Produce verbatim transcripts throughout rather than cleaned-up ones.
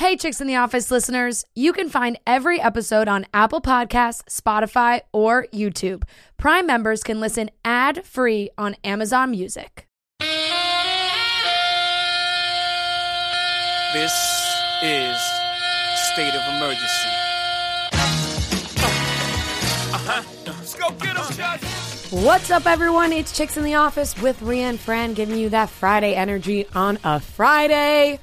Hey, Chicks in the Office listeners, you can find every episode on Apple Podcasts, Spotify, or YouTube. Prime members can listen ad-free on Amazon Music. This is State of Emergency. Uh-huh. Let's go get them, Josh. What's up, everyone? It's Chicks in the Office with Rianne Fran giving you that Friday energy on a Friday.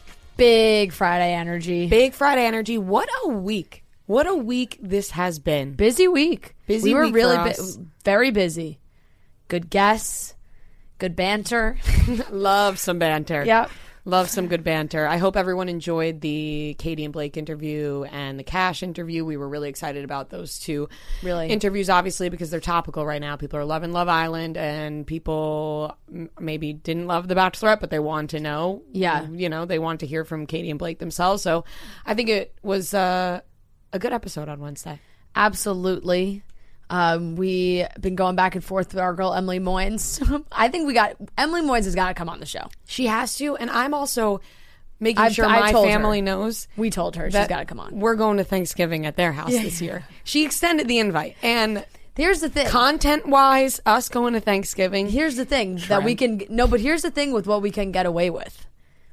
Big Friday energy. Big Friday energy. What a week. What a week this has been. Busy week. Busy we were week really for bu- us. very busy. Good guests. Good banter. Love some banter. Yep. Love some good banter. I hope everyone enjoyed the Katie and Blake interview and the Cash interview. We were really excited about those two Really. interviews, obviously, because they're topical right now. People are loving Love Island, and people m- maybe didn't love The Bachelorette, but they want to know. Yeah. You know, they want to hear from Katie and Blake themselves. So I think it was uh, a good episode on Wednesday. Absolutely. Um, we been going back and forth with our girl Emily Moynes. I think we got Emily Moynes has got to come on the show. She has to, and I'm also making I've- sure I my told family her. knows. We told her she's that got to come on. We're going to Thanksgiving at their house this year. She extended the invite, and Here's the thing. content-wise, us going to Thanksgiving. Here's the thing that we can no, but here's the thing with what we can get away with: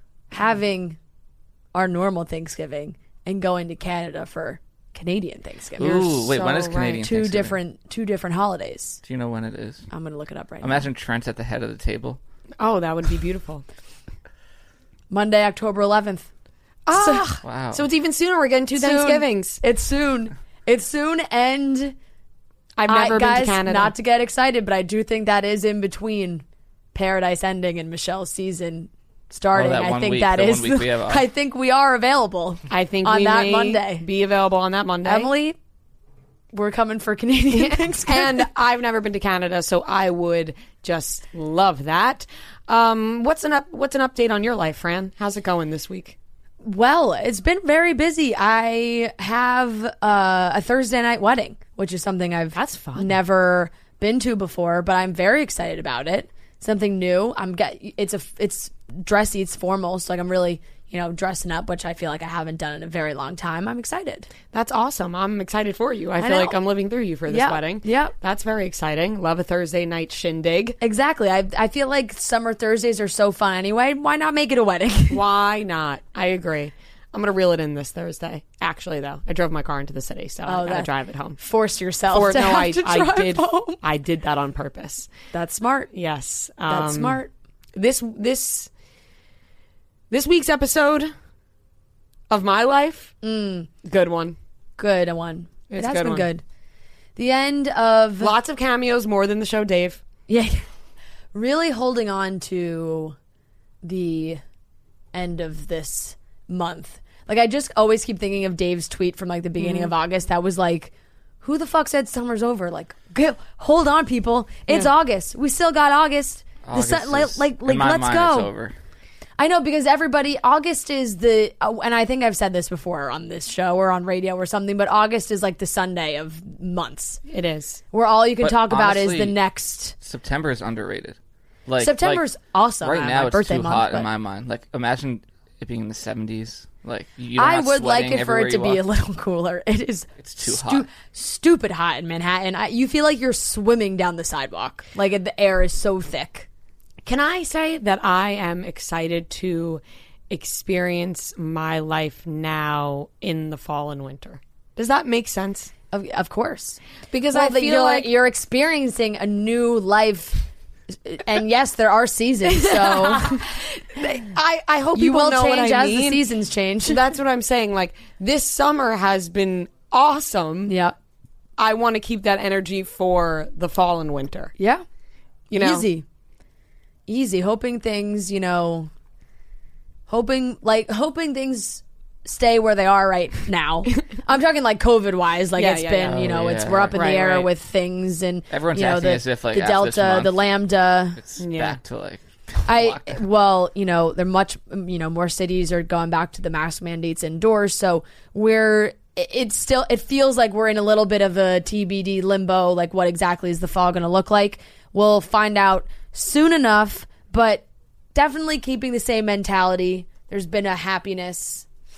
having our normal Thanksgiving and going to Canada for Canadian Thanksgiving. Ooh, wait, so when is right. Canadian Two Thanksgiving? different, two different holidays. Do you know when it is? I'm gonna look it up right Imagine Trent's at the head of the table. Oh, that would be beautiful. now. Monday, October eleventh. Ah, Wow. so it's even sooner. We're getting two Soon. Thanksgivings. It's soon. It's soon, and I've I, never been guys, to Canada. not to get excited, but I do think that is in between Paradise ending and Michelle's season starting. Oh, that I one think week- that the is. one week we have off. I think we are available. I think on we that may Monday. be available on that Monday. Emily, we're coming for Canadian Thanksgiving. And I've never been to Canada, so I would just love that. Um, what's an up, What's an update on your life, Fran? How's it going this week? Well, it's been very busy. I have uh, a Thursday night wedding, which is something I've That's fun. never been to before, but I'm very excited about it. Something new. I'm get. It's a. It's dressy. It's formal. So like I'm really, you know, dressing up, which I feel like I haven't done in a very long time. I'm excited. That's awesome. I'm excited for you. I, feel know. like I'm living through you for this Yeah. wedding. Yeah. That's very exciting. Love a Thursday night shindig. Exactly. I I feel like summer Thursdays are so fun anyway. Why not make it a wedding? Why not? I agree. I'm going to reel it in this Thursday. Actually, though, I drove my car into the city, so I got to that- drive it home. Force yourself Or to no, have I, to I drive did. home. I did that on purpose. That's smart. Yes, That's um, smart. This this this week's episode of my life, Mm. good one. Good one. It's it has good been one. good. The end of Lots of cameos, more than the show Dave. yeah, really holding on to the end of this month. Like I just always keep thinking of Dave's tweet from like the beginning Mm-hmm. of August. That was like, "Who the fuck said summer's over?" Like, go, hold on, people. It's Yeah. August. We still got August. The August sun, like, is- like, in like my let's mind, go. It's over. I know, because everybody, August is the, uh, and I think I've said this before on this show or on radio or something, but August is like the Sunday of months, It is. where all you can But talk about is honestly, the next. September is underrated. Like September's like, awesome. Right uh, now, my it's birthday too month, hot but in my mind. Like, imagine it being in the seventies. Like, you're I not would like sweating it for it everywhere to you be a walk. little cooler. It is It's too hot. stupid hot in Manhattan. I, you feel like you're swimming down the sidewalk. Like the air is so thick. Can I say that I am excited to experience my life now in the fall and winter? Does that make sense? Of, of course, Because well, I that feel you're like you're experiencing a new life, and yes, there are seasons. So I, I hope you people will know what change I as mean. the seasons change. That's what I'm saying. Like, this summer has been awesome. Yeah, I want to keep that energy for the fall and winter. yeah, You know, easy, easy. Hoping things, you know, hoping like hoping things stay where they are right now. I'm talking like COVID wise, like Yeah, it's yeah, been, yeah. you know, Oh, it's yeah. we're up in Right, the air right. with things, and Everyone's you know, acting the, as if, like, the after this Delta, month- the Lambda. It's Yeah. back to like. I lockdown. well, you know, they're much, you know, more cities are going back to the mask mandates indoors, so we're. It's still. It feels like we're in a little bit of a T B D limbo. Like, what exactly is the fall going to look like? We'll find out soon enough. But definitely keeping the same mentality. There's been a happiness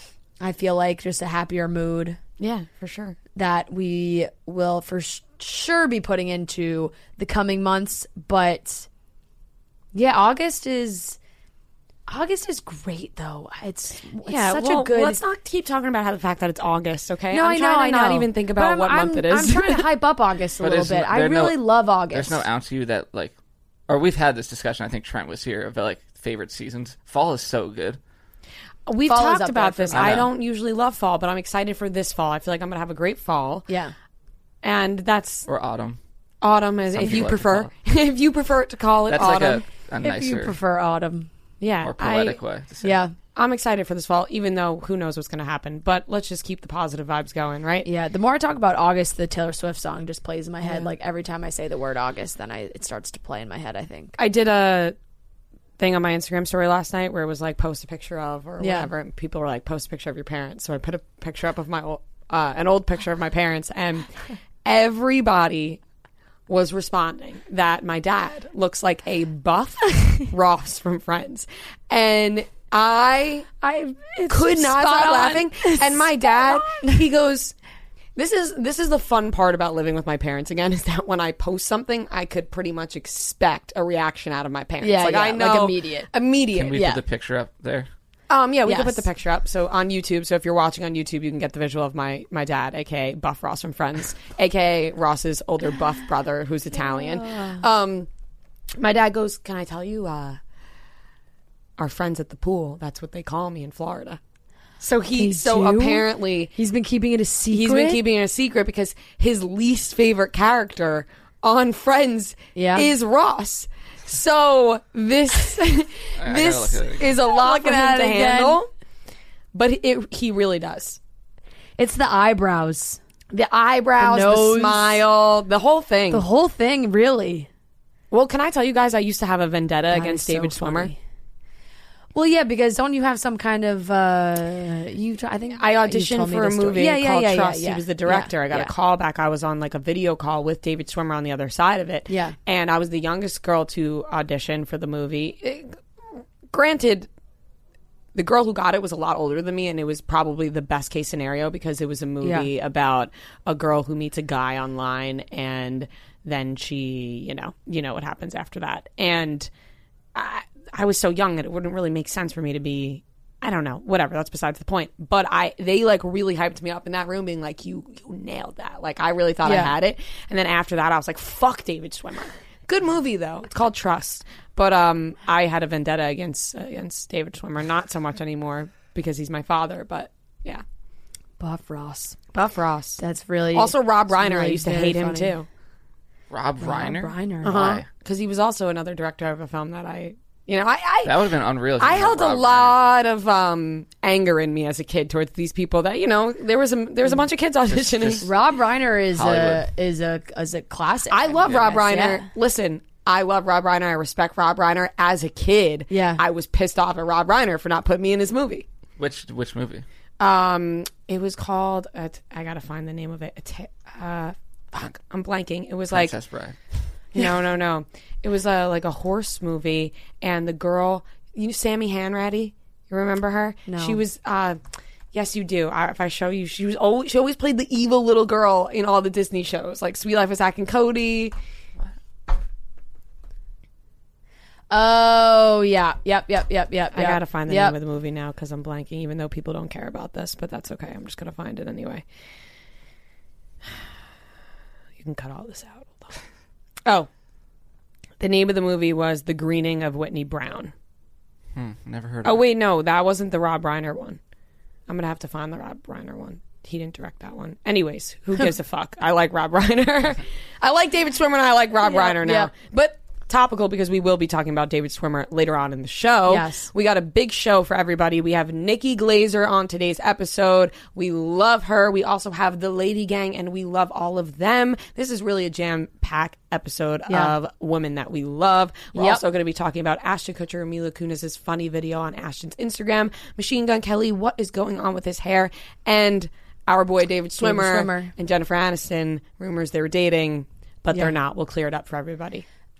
I feel like just a happier mood Yeah, for sure. that we will for sh- sure be putting into the coming months. But yeah, August is August is great though. It's, it's Yeah, such well, a good. let's not keep talking about how the fact that it's August, okay? No, I'm I know. trying to I know. not even think But about I'm- what I'm- month it is. I'm trying to hype up August a But little is- bit. I there no- really love August. There's no ounce of you that like, or we've had this discussion. I think Trent was here of like favorite seasons. Fall is so good. We've Fall is talked up about there for this. me. I I know. don't usually love fall, but I'm excited for this fall. I feel like I'm going to have a great fall. Yeah. And that's Or autumn. autumn, is, Some if you people like to prefer. call if you prefer to call it That's autumn. like a, a If nicer, you prefer autumn. yeah. more I, poetic way to say. Yeah. I'm excited for this fall, even though who knows what's going to happen. But let's just keep the positive vibes going, right? Yeah. The more I talk about August, the Taylor Swift song just plays in my head. Yeah. Like every time I say the word August, then I it starts to play in my head, I think. I did a thing on my Instagram story last night where it was like post a picture of or Yeah. whatever, and people were like post a picture of your parents. So I put a picture up of my old, uh, an old picture of my parents, and everybody was responding that my dad looks like a buff Ross from Friends, and I I could not spot stop on. laughing. And my dad, he goes, This is this is the fun part about living with my parents again, is that when I post something, I could pretty much expect a reaction out of my parents. Yeah, like yeah, I like know immediate. immediate. Can we Yeah. put the picture up there? Um, yeah, we can Yes. put the picture up. So on YouTube. So if you're watching on YouTube, you can get the visual of my my dad, aka Buff Ross from Friends, aka Ross's older buff brother who's Italian. Um, my dad goes, "Can I tell you, uh, our friends at the pool? That's what they call me in Florida." So he, They so do? apparently He's been keeping it a secret. he's been keeping it a secret because his least favorite character on Friends Yeah. is Ross. So this gotta this look at it again. is a lot for looking him at to it again. handle, but it, he really does. It's the eyebrows. The eyebrows, The the, nose. smile, the whole thing. The whole thing, really. Well, can I tell you guys, I used to have a vendetta That against is so David Schwimmer. funny. Well, yeah, because don't you have some kind of uh you? I think I you auditioned told me for a this story. movie yeah, yeah, called yeah, Trust. Yeah, yeah. He was the director. Yeah, I got yeah. a call back. I was on like a video call with David Schwimmer on the other side of it. Yeah. And I was the youngest girl to audition for the movie. It- granted, the girl who got it was a lot older than me, and it was probably the best case scenario because it was a movie Yeah. about a girl who meets a guy online, and then she, you know, you know what happens after that. And I, I was so young that it wouldn't really make sense for me to be, I don't know, whatever. That's besides the point. But I, they like really hyped me up in that room, being like, "You, you nailed that." Like I really thought I Yeah. had it. And then after that, I was like, "Fuck David Schwimmer." Good movie though. It's called Trust. But um, I had a vendetta against uh, against David Schwimmer. Not so much anymore because he's my father. But yeah, Buff Ross. Buff Ross. That's really Also, Rob it's Reiner. I really used to very hate him funny. too. Rob Reiner? Reiner. Uh-huh. Why? Because he was also another director of a film that I, you know, I, I That would have been unreal. if you I had held a Rob Reiner. lot of um, anger in me as a kid towards these people. That you know, there was a there was a bunch of kids auditioning. just- Rob Reiner is a Hollywood. is a is a classic. I love guess, Rob Reiner. yeah. Listen, I love Rob Reiner. I respect Rob Reiner. As a kid, Yeah. I was pissed off at Rob Reiner for not putting me in his movie. Which which movie? Um, it was called. Uh, t- I gotta find the name of it. It- Uh, fuck, I'm blanking. It was like Princess Bride. no, no, no. It was a like a horse movie, and the girl, you know, Sammy Hanratty. You remember her? No. She was. Uh, yes, you do. I, if I show you, she was always she always played the evil little girl in all the Disney shows, like Sweet Life of Zack and Cody. Oh yeah, yep, yep, yep, yep. I yep. gotta find the yep. name of the movie now because I'm blanking, even though people don't care about this, but that's okay. I'm just gonna find it anyway. You can cut all this out. Hold on. Oh, the name of the movie was The Greening of Whitney Brown. Hmm, never heard of Oh it. wait, no, that wasn't the Rob Reiner one. I'm gonna have to find the Rob Reiner one. He didn't direct that one. Anyways, who gives a fuck? I like Rob Reiner. I like David Schwimmer, and I like Rob Yeah, Reiner now. yeah. But topical because we will be talking about David Schwimmer later on in the show. Yes. We got a big show for everybody. We have Nikki Glazer on today's episode. We love her. We also have the Lady Gang, and we love all of them. This is really a jam-packed episode Yeah. of women that we love. We're Yep. also going to be talking about Ashton Kutcher and Mila Kunis' funny video on Ashton's Instagram. Machine Gun Kelly, what is going on with his hair? And our boy David Schwimmer, Schwimmer. and Jennifer Aniston, rumors they were dating, but Yeah. they're not. We'll clear it up for everybody.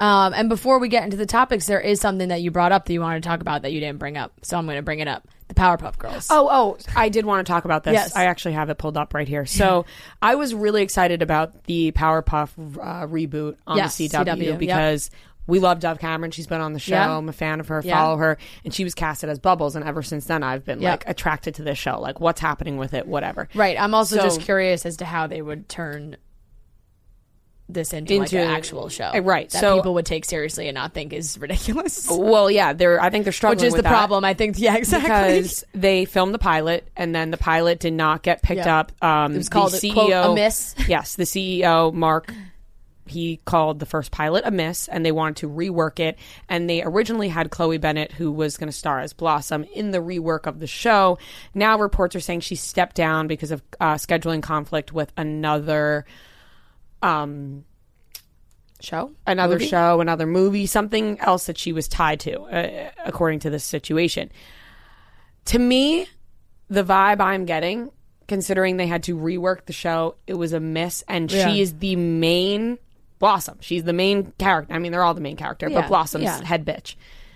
Um, and before we get into the topics, there is something that you brought up that you wanted to talk about that you didn't bring up. So I'm going to bring it up. The Powerpuff Girls. Oh, oh, I did want to talk about this. Yes. I actually have it pulled up right here. So I was really excited about the Powerpuff uh, reboot on Yes, the C W, C W, yep. because we love Dove Cameron. She's been on the show. Yeah. I'm a fan of her, Yeah. follow her. And she was casted as Bubbles. And ever since then, I've been Yep. like attracted to this show. Like, what's happening with it? Whatever. Right. I'm also So- just curious as to how they would turn this into, Into- like an actual show. Uh, right, That so- people would take seriously and not think is ridiculous. Well, yeah, they're. I think they're struggling Which is with the that. problem, I think. Yeah, exactly. Because they filmed the pilot, and then the pilot did not get picked Yeah. up. Um, It was called, the C E O, quote, a miss. Yes, the C E O, Mark, he called the first pilot a miss, and they wanted to rework it. And they originally had Chloe Bennett, who was going to star as Blossom, in the rework of the show. Now reports are saying she stepped down because of uh, scheduling conflict with another... Um, Show? another Movie? show, another movie, something else that she was tied to, uh, according to this situation. To me, the vibe I'm getting, considering they had to rework the show, it was a miss, and Yeah. she is the main Blossom. She's the main character. I mean, they're all the main character, Yeah, but Blossom's yeah. head bitch.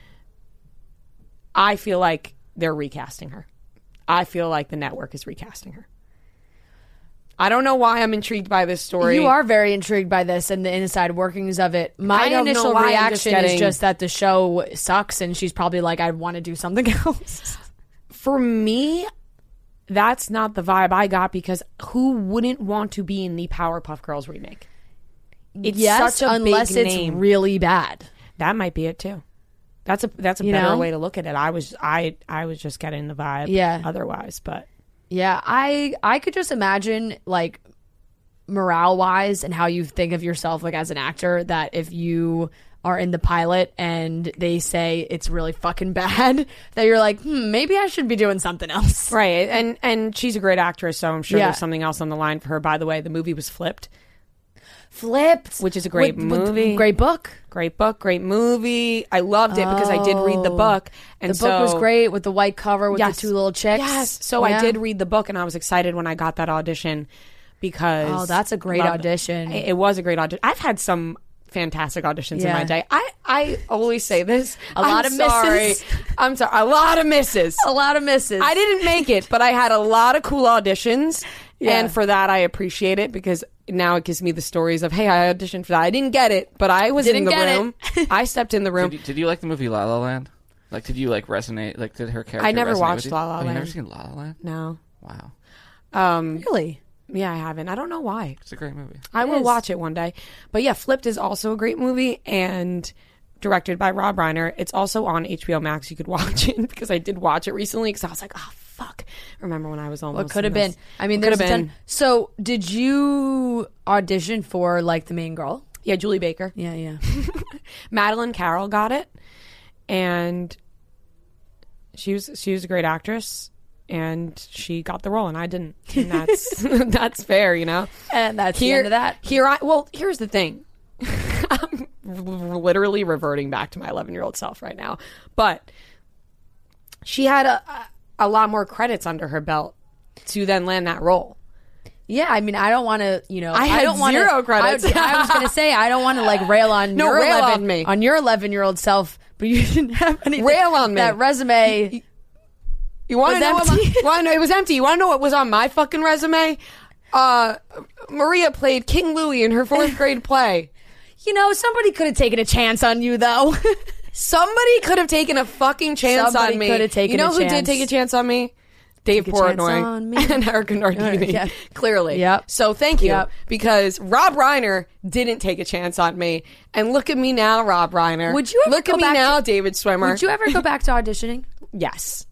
I feel like they're recasting her. I feel like the network is recasting her. I don't know why I'm intrigued by this story. You are very intrigued by this and the inside workings of it. My I don't know initial why I'm just reaction getting- is just that the show sucks and she's probably like, I want to do something else. For me, that's not the vibe I got, because who wouldn't want to be in the Powerpuff Girls remake? It's yes, such a unless big it's name. really bad. That might be it too. That's a that's a You better know? way to look at it. I was I I was just getting the vibe. Yeah. Otherwise, but Yeah, I I could just imagine like morale wise and how you think of yourself like as an actor, that if you are in the pilot and they say it's really fucking bad, that you're like, hmm, maybe I should be doing something else. right. And and she's a great actress, so I'm sure Yeah. there's something else on the line for her. By the way, the movie was Flipped. Flipped, Which is a great With- with- movie. great book. Great book, great movie. I loved it because I did read the Oh. book. And The book was so- great with the white cover with Yes. the two little chicks. Yes. So Yeah. I did read the book, and I was excited when I got that audition, because Oh, that's a great loved- audition. It, it was a great audition. I've had some fantastic auditions in Yeah. my day. I, I always say this. A lot I'm of misses. sorry. I'm sorry. A lot of misses. A lot of misses. I didn't make it, but I had a lot of cool auditions. Yeah. And for that, I appreciate it, because now it gives me the stories of, hey, I auditioned for that. I didn't get it, but I was Didn't in the get it. room. I stepped in the room. Did you, did you like the movie La La Land? Like, did you like resonate? Like, did her character? I never resonate watched with you? La La Oh, you never Land. seen La La Land? No. Wow, Um, Really? yeah, I haven't. I don't know why. it's a great movie. I It will is. watch it one day. But yeah, Flipped is also a great movie, and directed by Rob Reiner. It's also on H B O Max. You could watch it, because I did watch it recently, because I was like, oh, fuck. Remember when I was almost What could have in been? this? I mean, What there's could a have ton. been. So, did you audition for like the main girl? Yeah, Julie Baker. Yeah, yeah. Madeline Carroll got it, and she was she was a great actress, and she got the role, and I didn't. And that's that's fair, you know. And that's Here, the end of that. Here, I well, here's the thing. I'm literally reverting back to my eleven year old self right now, but she had a a lot more credits under her belt to then land that role. Yeah, I mean, I don't want to, you know, I had don't wanna, zero credits. I, I was going to say, I don't want to like rail on No, your rail eleven, on me. on your eleven year old self, but you didn't have anything. Rail on me. That resume. You want to Was know? What my, empty. want to know? It was empty. You want to know what was on my fucking resume? Uh, Maria played King Louie in her fourth grade play. You know, somebody could have taken a chance on you, though. Somebody could have taken a fucking chance Somebody on me. could have taken You know a who chance. did take a chance on me? Dave Take a chance Portnoy on me. and Erica Nardini. Yeah. Clearly. Yep. So thank you. Yep. Because Rob Reiner didn't take a chance on me. And look at me now, Rob Reiner. Would you ever Look go at me back now, to- David Swimmer. Would you ever go back to auditioning? Yes.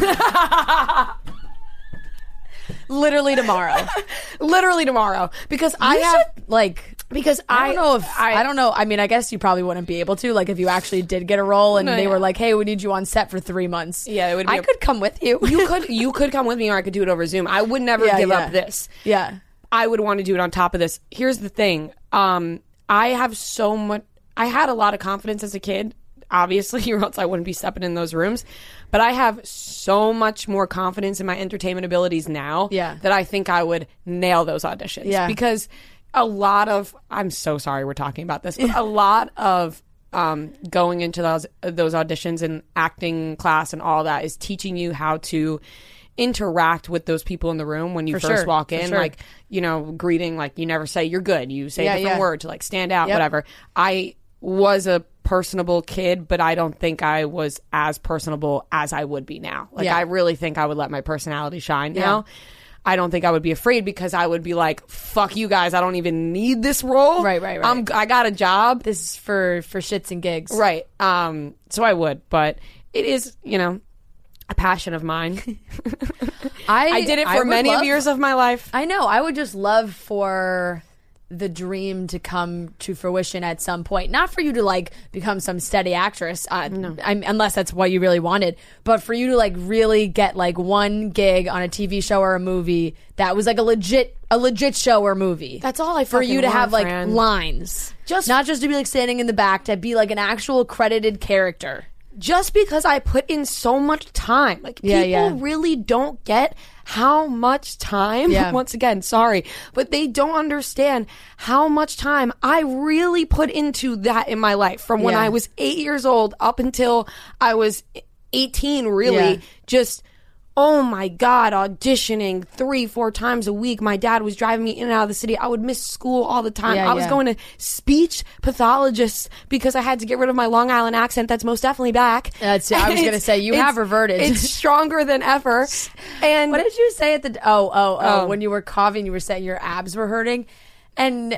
Literally tomorrow. Literally tomorrow. Because I I have... should, like, Because I I don't know if I, don't know. I mean, I guess you probably wouldn't be able to. Like, if you actually did get a role and No, they yeah. were like, "Hey, we need you on set for three months." Yeah, it would be I a- could come with you. You could you could come with me, or I could do it over Zoom. I would never Yeah, give yeah. up this. yeah. I would want to do it on top of this. Here's the thing. Um, I have so much. I had a lot of confidence as a kid, obviously, or else I wouldn't be stepping in those rooms. But I have so much more confidence in my entertainment abilities now Yeah. that I think I would nail those auditions. Yeah. Because a lot of, I'm so sorry we're talking about this, but a lot of um, going into those those auditions and acting class and all that is teaching you how to interact with those people in the room when you For first sure, walk for in. sure. Like, you know, greeting, like you never say you're good. You say Yeah, a different yeah. word to like stand out, Yep. whatever. I was a personable kid, but I don't think I was as personable as I would be now. Like, Yeah. I really think I would let my personality shine Yeah. now. I don't think I would be afraid because I would be like, fuck you guys, I don't even need this role. Right, right, right. I'm, I got a job. This is for for shits and gigs. Right. Um. So I would, but it is, you know, a passion of mine. I I did it I for would many love- of years of my life. I know. I would just love for the dream to come to fruition at some point. Not for you to like become some steady actress, uh, I'm, unless that's what you really wanted, but for you to like really get like one gig on a T V show or a movie that was like a legit a legit show or movie. That's all I for fucking you to want, have like Fran. lines, Just- not just to be like standing in the back, to be like an actual credited character. Just because I put in so much time. Like, Yeah, people yeah. really don't get how much time, Yeah. once again, sorry, but they don't understand how much time I really put into that in my life. From when Yeah. I was eight years old up until I was eighteen, really, Yeah. just... Oh my God, auditioning three, four times a week. My dad was driving me in and out of the city. I would miss school all the time. Yeah, I was yeah. going to speech pathologists because I had to get rid of my Long Island accent. That's most definitely back. That's- I was gonna It's- say, you it's- have reverted. It's stronger than ever. And What did you say at the? Oh, oh, oh! Oh. When you were coughing, you were saying your abs were hurting, and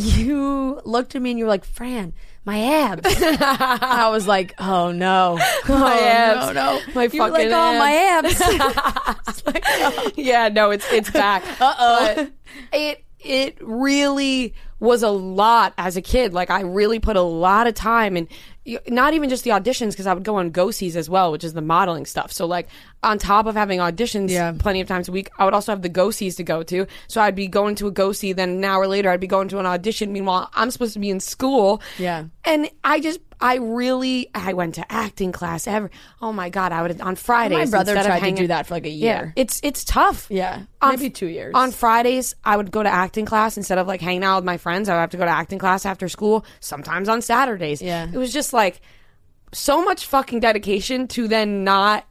you looked at me and you were like, "Fran, my abs." I was like, "Oh no, my oh, abs. no, no, My you were fucking like, "Oh, my abs." abs." It's like, oh. yeah, no, it's it's back. Uh-oh. It it really was a lot as a kid. Like, I really put a lot of time in, not even just the auditions, because I would go on go-sees as well, which is the modeling stuff. So like, on top of having auditions Yeah. plenty of times a week, I would also have the go-sees to go to. So I'd be going to a go-see, then an hour later I'd be going to an audition. Meanwhile, I'm supposed to be in school. Yeah. And I just, I really, I went to acting class. Ever, oh my God, I would, on Fridays. My brother instead of tried to hanging- do that for like a Yeah, year. it's it's tough. Yeah, On- maybe two years. On Fridays, I would go to acting class instead of like hanging out with my friends. I would have to go to acting class after school. Sometimes on Saturdays. Yeah. It was just like so much fucking dedication to then not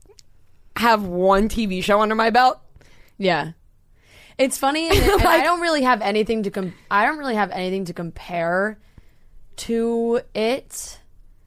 have one T V show under my belt. Yeah. It's funny, and, and I don't really have anything to com- I don't really have anything to compare to it.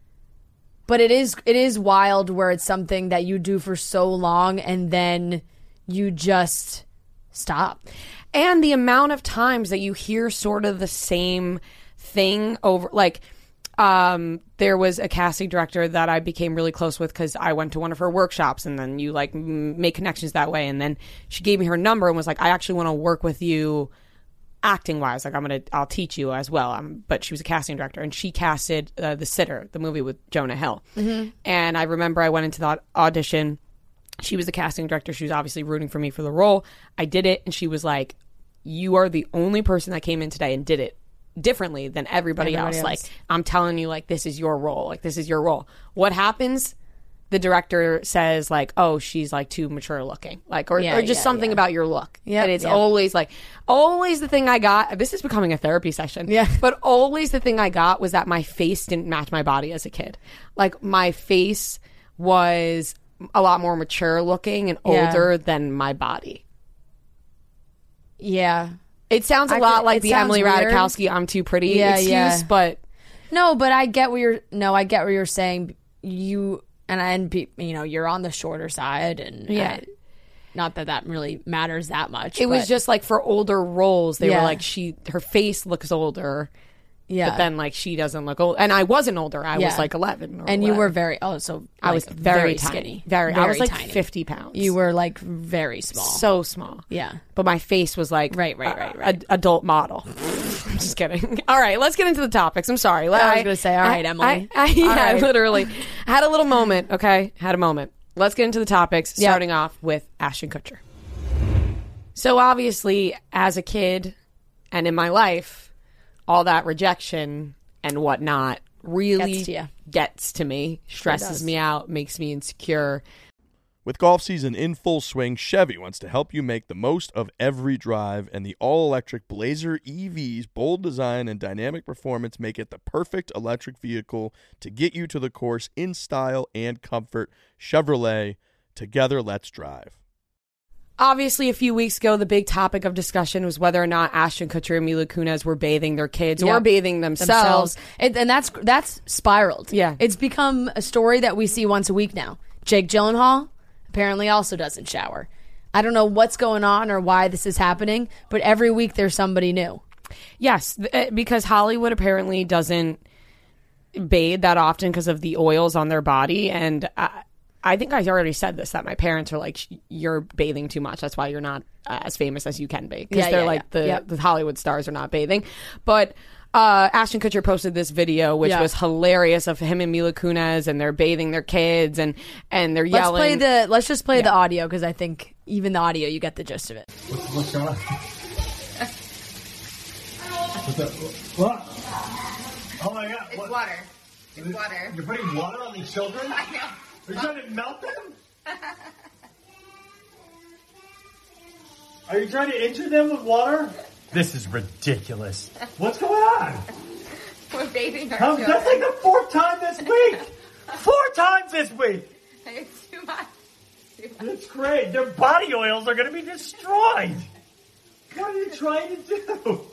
But it is it is wild where it's something that you do for so long and then you just stop. And the amount of times that you hear sort of the same thing over, like, um, there was a casting director that I became really close with because I went to one of her workshops, and then you like m- make connections that way. And then she gave me her number and was like, I actually want to work with you acting wise. Like, I'm going to, I'll teach you as well. Um, but she was a casting director, and she casted uh, The Sitter, the movie with Jonah Hill. Mm-hmm. And I remember I went into the audition. She was the casting director. She was obviously rooting for me for the role. I did it, and she was like, you are the only person that came in today and did it differently than everybody, Everybody else. else. Like, I'm telling you, like, this is your role. Like, this is your role. What happens? The director says, like, oh, she's like too mature looking, like, or, Yeah, or just yeah, something yeah. about your look. Yep, And it's yep. always like, always the thing I got. This is becoming a therapy session. Yeah. But always the thing I got was that my face didn't match my body as a kid. Like, my face was a lot more mature looking and Yeah. older than my body. Yeah. It sounds a I lot could- like it the sounds Emily weird. Ratajkowski "I'm too pretty" Yeah, excuse, yeah. but No, but I get what you're no, I get what you're saying. You and and pe- you know, you're on the shorter side, and Yeah. uh, not that that really matters that much. it was but- just like for older roles, they Yeah. were like, she, her face looks older, yeah. but then like she doesn't look old. And I wasn't older; I Yeah. was like eleven, or and you whatever. were very oh so I like, was very, tiny, skinny, very. I was like tiny. fifty pounds. You were like very small. so small. Yeah. But my face was like Right, right, a- right, right. a- adult model. I'm just kidding. All right, let's get into the topics. I'm sorry. I was gonna say, all right, Emily. I, I, All yeah, right. literally. Had a little moment, okay? Had a moment. Let's get into the topics, Yeah. starting off with Ashton Kutcher. So obviously, as a kid and in my life, all that rejection and whatnot really Gets to ya. gets to me, stresses does. me out, makes me insecure. With golf season in full swing, Chevy wants to help you make the most of every drive, and the all-electric Blazer E V's bold design and dynamic performance make it the perfect electric vehicle to get you to the course in style and comfort. Chevrolet, together let's drive. Obviously, a few weeks ago, the big topic of discussion was whether or not Ashton Kutcher and Mila Kunis were bathing their kids Yeah. or bathing themselves. themselves. It, and that's that's spiraled. Yeah. It's become a story that we see once a week now. Jake Gyllenhaal apparently also doesn't shower. I don't know what's going on or why this is happening, but every week there's somebody new. Yes, th- because Hollywood apparently doesn't bathe that often because of the oils on their body. And I, I think I already said this, that my parents are like, you're bathing too much. That's why you're not uh, as famous as you can be. Because Yeah, they're yeah, like, yeah. the, Yep. the Hollywood stars are not bathing. But uh, Ashton Kutcher posted this video, which Yeah. was hilarious, of him and Mila Kunis, and they're bathing their kids, and, and they're Let's yelling. play the let's just play the audio because I think even the audio you get the gist of it. What's, what's going on? What's up? What? Oh my god. It's what? water. It's water. You're putting water on these children? I know. Are you trying to melt them? Are you trying to injure them with water? This is ridiculous. What's going on? We're bathing our How, children. that's like the fourth time this week. Four times this week. It's too much. Too much. That's great. Their body oils are going to be destroyed. What are you trying to do?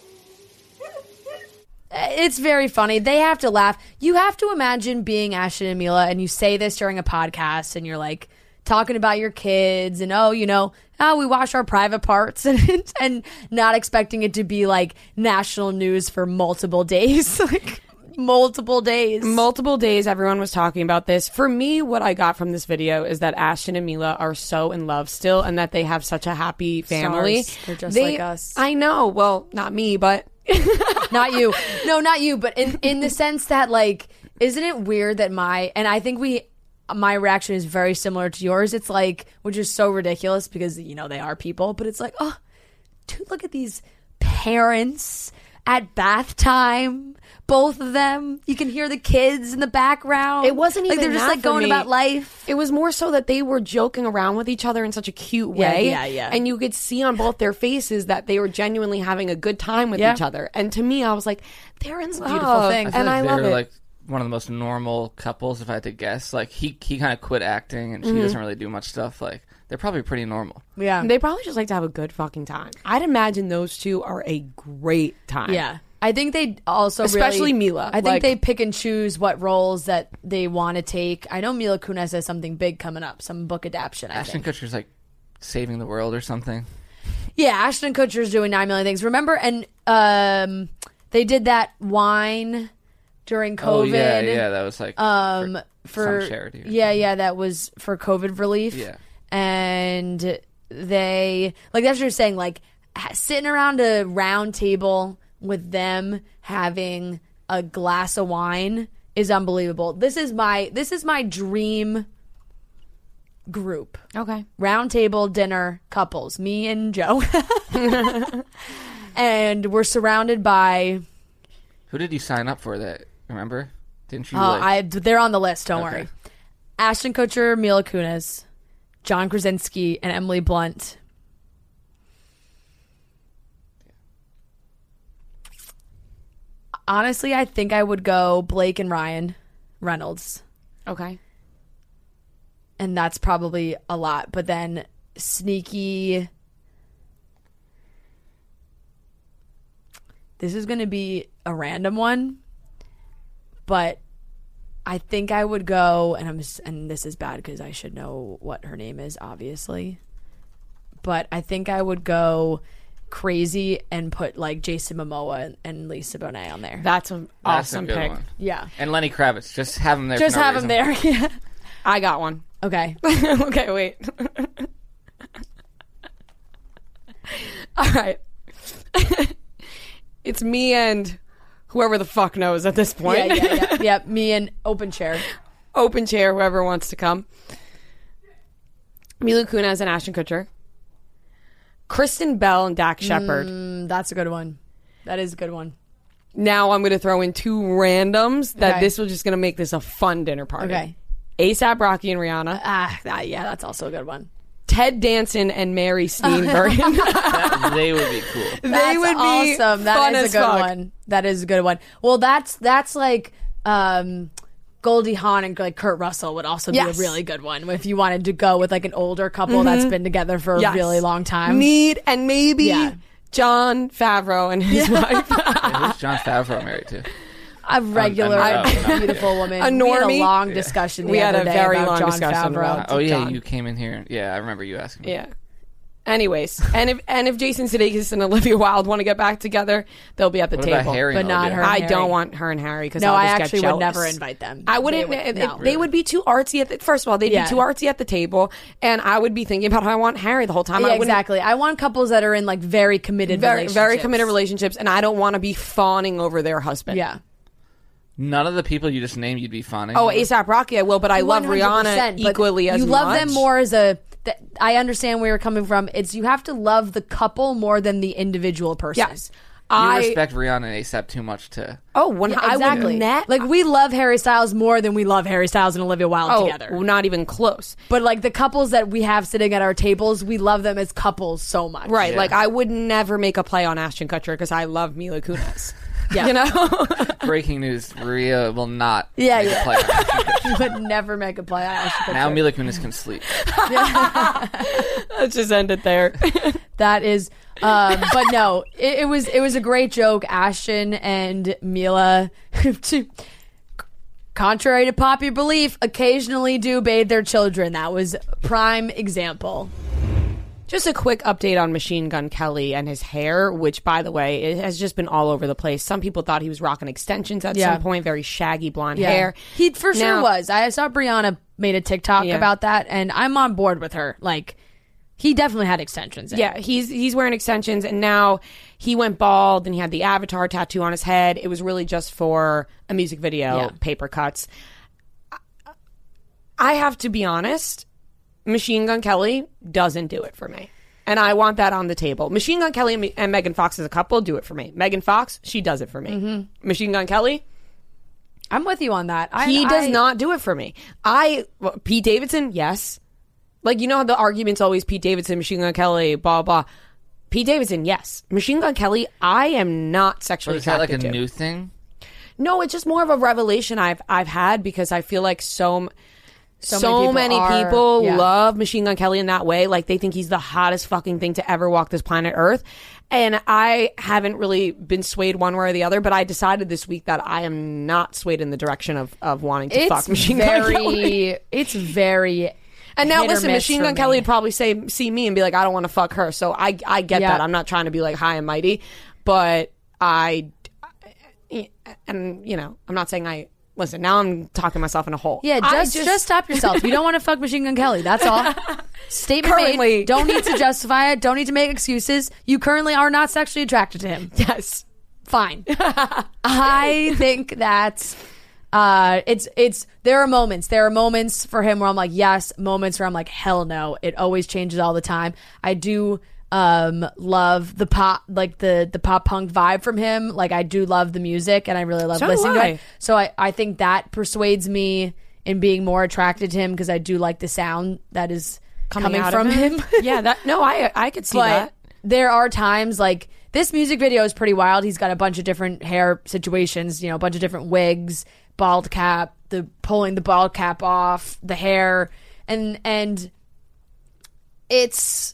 It's very funny. They have to laugh. You have to imagine being Ashton and Mila, and you say this during a podcast, and you're like talking about your kids, and oh, you know, oh, we wash our private parts, and and not expecting it to be like national news for multiple days, like multiple days. Multiple days, everyone was talking about this. For me, what I got from this video is that Ashton and Mila are so in love still, and that they have such a happy family. Stars. They're just They- like us. I know. Well, not me, but Not you. No, not you, but in in the sense that, like, isn't it weird that my and I think we my reaction is very similar to yours. It's like, which is so ridiculous because, you know, they are people, but it's like, oh, dude, look at these parents at bath time. Both of them. You can hear the kids in the background. It wasn't like even they're just that like for going me. about life. it was more so that they were joking around with each other in such a cute Yeah, way. yeah, yeah. And you could see on both their faces that they were genuinely having a good time with Yeah. each other. And to me, I was like, they're in love. beautiful thing. I feel And like I they're love it. like one of the most normal couples, if I had to guess. Like he he kind of quit acting, and she Mm-hmm. doesn't really do much stuff. Like they're probably pretty normal. Yeah. They probably just like to have a good fucking time. I'd imagine those two are a great time. Yeah. I think they also Especially really, Mila, I think like- they pick and choose what roles that they want to take. I know Mila Kunis has something big coming up, some book adaptation. I Ashton think. Kutcher's like saving the world or something. Yeah, Ashton Kutcher's doing nine million things. Remember, and um, they did that wine during COVID. Oh yeah, yeah, that was like Um, for for, some charity. or yeah, yeah, that was for COVID relief. Yeah. and they like that's what you're saying, like ha- sitting around a round table with them having a glass of wine is unbelievable. This is my this is my dream group. Okay. Round table dinner couples, me and Joe. And we're surrounded by Who did you sign up for that? Remember? Didn't you? uh, like, I they're on the list, don't Okay. worry. Ashton Kutcher, Mila Kunis, John Krasinski, and Emily Blunt. Honestly, I think I would go Blake and Ryan Reynolds. Okay. And that's probably a lot. But then sneaky. This is going to be a random one. But I think I would go, and I'm just, and this is bad because I should know what her name is, obviously. But I think I would go crazy and put like Jason Momoa and, and Lisa Bonet on there. That's an that's awesome a good pick. one. Yeah. And Lenny Kravitz, just have him there. Just for no have reason. him there. Yeah. I got one. Okay. Okay, wait. All right. It's me and whoever the fuck knows at this point. Yeah, yeah, yeah. yeah. Me and open chair. Open chair, whoever wants to come. Mila Kunis and Ashton Kutcher. Kristen Bell and Dak Shepard. Mm, that's a good one. That is a good one. Now I'm going to throw in two randoms that Okay. this was just going to make this a fun dinner party. Okay. ASAP Rocky and Rihanna, Ah, that, yeah, that's also a good one. Ted Danson and Mary Steenburgen. That- they would be cool. They That's would be awesome. That fun is as a good fuck. one. That is a good one. Well, that's that's like um, Goldie Hawn and like Kurt Russell would also Yes. be a really good one if you wanted to go with like an older couple that's been together for Yes. a really long time. Need and maybe Yeah. John Favreau and his wife. Yeah, who's John Favreau married to? A regular, I'm- I'm- beautiful woman. A We had a normie. long discussion. The We had other a day very about long John discussion Favreau. about- Oh yeah, John. you came in here. Yeah, I remember you asking me. Yeah. Anyways, and if and if Jason Sudeikis and Olivia Wilde want to get back together, they'll be at the What table. about Harry? But and not Olivia? her. I Harry. don't want her and Harry because No, I'll I just get actually would jealous. never invite them. I wouldn't. They would- they, no. they would be too artsy. At the, first of all, they'd Yeah. be too artsy at the table, and I would be thinking about how I want Harry the whole time. I Yeah, wouldn't- exactly. I want couples that are in like very committed, Very, relationships. very committed relationships, and I don't want to be fawning over their husband. Yeah. None of the people you just named, you'd be fawning. Oh, over? ASAP Rocky, I will, but I love one hundred percent, Rihanna but equally as you much. love them more as a. Th- I understand where you're coming from. It's you have to love the couple more than the individual person. Yes. You I respect Rihanna and ASAP too much to. oh, when Yeah, I exactly. would net Like we love Harry Styles more than we love Harry Styles and Olivia Wilde oh, together. not even close. But like the couples that we have sitting at our tables, we love them as couples so much. Right, Yeah. like I would never make a play on Ashton Kutcher because I love Mila Kunis. Yeah. You know, Breaking news: Maria will not. Yeah, make yeah. A play on Ashton You would never make a play on Ashton Kutcher. Now Mila Kunis can sleep. let's just end it there. That is, um, but no, it, it was it was a great joke. Ashton and Mila, to, contrary to popular belief, occasionally do bathe their children. That was prime example. Just a quick update on Machine Gun Kelly and his hair, which, by the way, it has just been all over the place. Some people thought he was rocking extensions at Yeah. some point, very shaggy blonde Yeah, hair. he for sure Now- was. I saw Brianna made a TikTok Yeah. about that, and I'm on board with her. Like, he definitely had extensions. In. Yeah, he's he's wearing extensions, and now he went bald, and he had the Avatar tattoo on his head. It was really just for a music video, Yeah. paper cuts. I have to be honest, Machine Gun Kelly doesn't do it for me. And I want that on the table. Machine Gun Kelly and, me- and Megan Fox as a couple do it for me. Megan Fox, she does it for me. Mm-hmm. Machine Gun Kelly, I'm with you on that. I, he does I- not do it for me. I well, Pete Davidson, yes. Like, you know how the argument's always Pete Davidson, Machine Gun Kelly, blah, blah. Pete Davidson, yes. Machine Gun Kelly, I am not But sexually is that like a attracted to. new thing? No, it's just more of a revelation I've I've had because I feel like so m- so, So many many people, people are- yeah. love Machine Gun Kelly in that way. Like they think he's the hottest fucking thing to ever walk this planet Earth. And I haven't really been swayed one way or the other, but I decided this week that I am not swayed in the direction of, of wanting to It's fuck Machine very, Gun Kelly. it's very. And now hit or listen, miss Machine for Gun me. Kelly would probably say see me and be like, I don't want to fuck her. So I I get Yeah. that. I'm not trying to be like high and mighty, but I and you know, I'm not saying I listen, now I'm talking myself in a hole. Yeah, I just, just stop yourself. You don't want to fuck Machine Gun Kelly. That's all. Statement Currently. made. Don't need to justify it. Don't need to make excuses. You currently are not sexually attracted to him. Yes. Fine. I think that's uh it's it's there are moments. There are moments for him where I'm like, yes, moments where I'm like, hell no. It always changes all the time. I do um love the pop like the the pop punk vibe from him. Like I do love the music and I really love So do listening to I. it. So I, I think that persuades me in being more attracted to him because I do like the sound that is coming, out of from him. yeah, that no, I I could see But that. there are times like this music video is pretty wild. He's got a bunch of different hair situations, you know, a bunch of different wigs, bald cap, the pulling the bald cap off, the hair, and and it's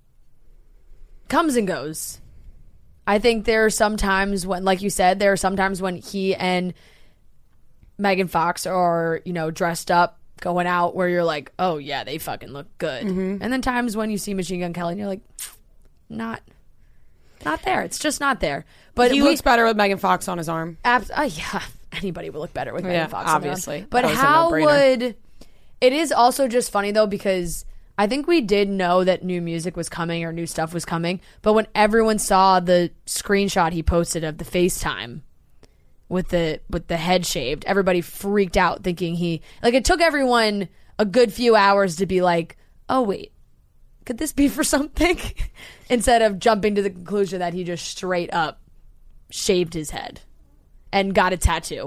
comes and goes. I think there are some times when, like you said, there are some times when he and Megan Fox are, you know, dressed up, going out where you're like, oh yeah, they fucking look good. Mm-hmm. And then times when you see Machine Gun Kelly and you're like, not, not there. It's just not there. But He we, looks better with Megan Fox on his arm. abs- oh, yeah, anybody would look better with Megan Yeah, Fox. on their own. obviously. But That was a how no-brainer. would it is also just funny though because I think we did know that new music was coming or new stuff was coming, but when everyone saw the screenshot he posted of the FaceTime with the with the head shaved, everybody freaked out thinking he like it took everyone a good few hours to be like, "Oh wait, could this be for something?" Instead of jumping to the conclusion that he just straight up shaved his head and got a tattoo.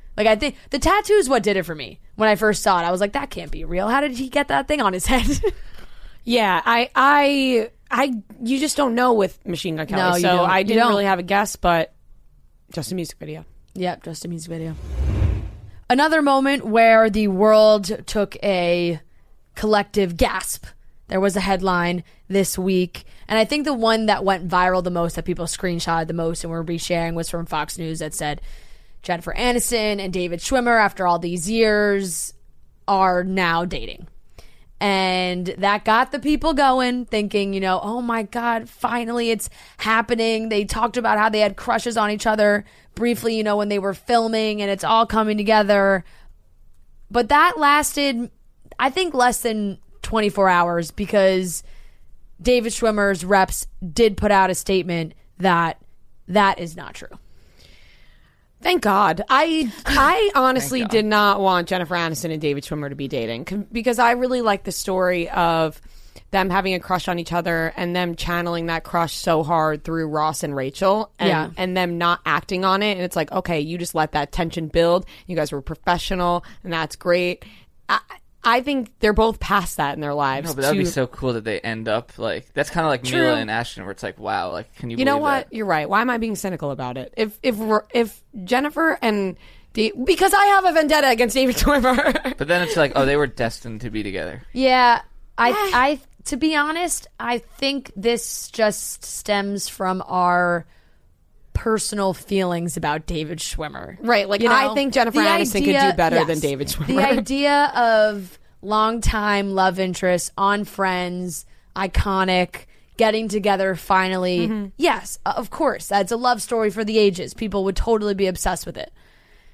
Like, I think the tattoo's what did it for me. When I first saw it, I was like, that can't be real. How did he get that thing on his head? Yeah, I, I, I, you just don't know with Machine Gun Kelly. No, you so don't. I You didn't don't. really have a guess, but just a music video. Yep, just a music video. Another moment where the world took a collective gasp. There was a headline this week, and I think the one that went viral the most, that people screenshotted the most and were resharing, was from Fox News that said Jennifer Aniston and David Schwimmer, after all these years, are now dating. And that got the people going, thinking, you know, oh my God, finally it's happening. They talked about how they had crushes on each other briefly, you know, when they were filming, and it's all coming together. But that lasted, I think, less than twenty-four hours, because David Schwimmer's reps did put out a statement that that is not true. Thank God. I I honestly God. did not want Jennifer Aniston and David Schwimmer to be dating, c- because I really like the story of them having a crush on each other and them channeling that crush so hard through Ross and Rachel, and, Yeah. and them not acting on it. And it's like, okay, you just let that tension build. You guys were professional, and that's great. I, I think they're both past that in their lives. No, but that would be to- so cool that they end up like that's kind of like True. Mila and Ashton, where it's like, wow, like can you? You know believe what? that? You're right. Why am I being cynical about it? If if we're- if Jennifer and Da- because I have a vendetta against David Schwimmer. But then it's like, oh, they were destined to be together. Yeah, I, I, to be honest, I think this just stems from our personal feelings about David Schwimmer. Right, like, You know, I think Jennifer the Aniston could do better than David Schwimmer. The idea of longtime love interest on Friends, iconic, getting together finally. Mm-hmm. Yes, of course, that's a love story for the ages. People would totally be obsessed with it.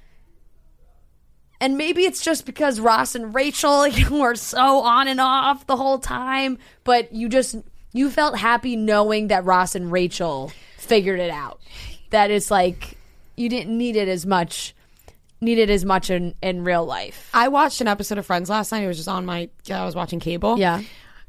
And maybe it's just because Ross and Rachel were so on and off the whole time, but you just, you felt happy knowing that Ross and Rachel figured it out. That it's like, you didn't need it as much, need it as much in, in real life. I watched an episode of Friends last night. It was just on my, I was watching cable. Yeah.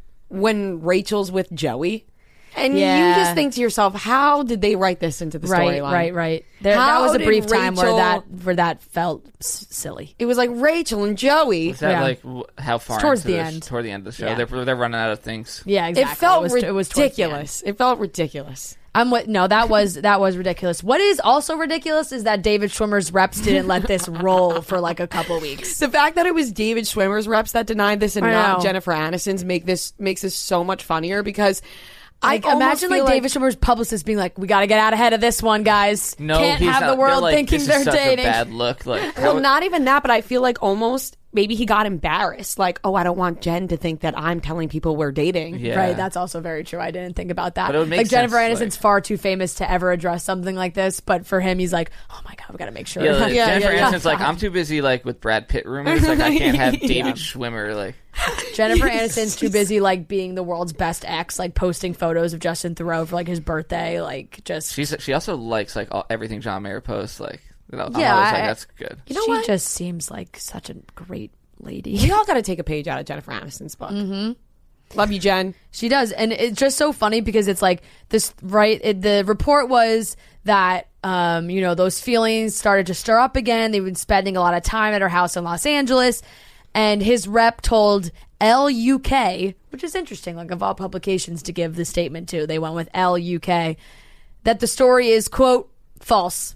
When Rachel's with Joey. And Yeah. you just think to yourself, how did they write this into the Right, storyline? right, right. There, that How was a did brief time where Rachel- that where that felt s- silly. It was like Rachel and Joey. Is that Yeah. like w- how far Towards into the this- end. Toward the end of the show, Yeah. they're they're running out of things. Yeah, exactly. It felt was, it was towards the end. ridiculous. It felt ridiculous. I'm with, no, that was that was ridiculous. What is also ridiculous is that David Schwimmer's reps didn't let this roll for like a couple weeks. The fact that it was David Schwimmer's reps that denied this and I not know. Jennifer Aniston's make this makes this so much funnier, because Like, I almost imagine like feel David Schwimmer's publicist being like, "We got to get out ahead of this one, guys. No, Can't he's have not, the world they're like, thinking this they're is such dating." A bad look. Like, Well, how- not even that, but I feel like almost maybe he got embarrassed. Like, oh, I don't want Jen to think that I'm telling people we're dating. Yeah. Right, that's also very true. I didn't think about that. But it would make like Jennifer sense, Aniston's like- far too famous to ever address something like this, but for him, he's like, "Oh my god, we got to make sure." Yeah, like, Yeah, Jennifer yeah, yeah. Aniston's like, I'm too busy like with Brad Pitt rumors. Like I can't have David Yeah. Schwimmer. Like Jennifer Aniston's too busy like being the world's best ex, like posting photos of Justin Theroux for like his birthday, like just. she's she also likes like all, everything John Mayer posts. Like you know, I'm Yeah, always like I- that's good. You know she what? just seems like such a great lady. We all got to take a page out of Jennifer Aniston's book. Mm-hmm. Love you, Jen. She does, and it's just so funny because it's like this. Right, it, the report was that um, you know those feelings started to stir up again. They've been spending a lot of time at her house in Los Angeles, and his rep told L U K, which is interesting, like of all publications to give the statement to, they went with L U K, that the story is quote false.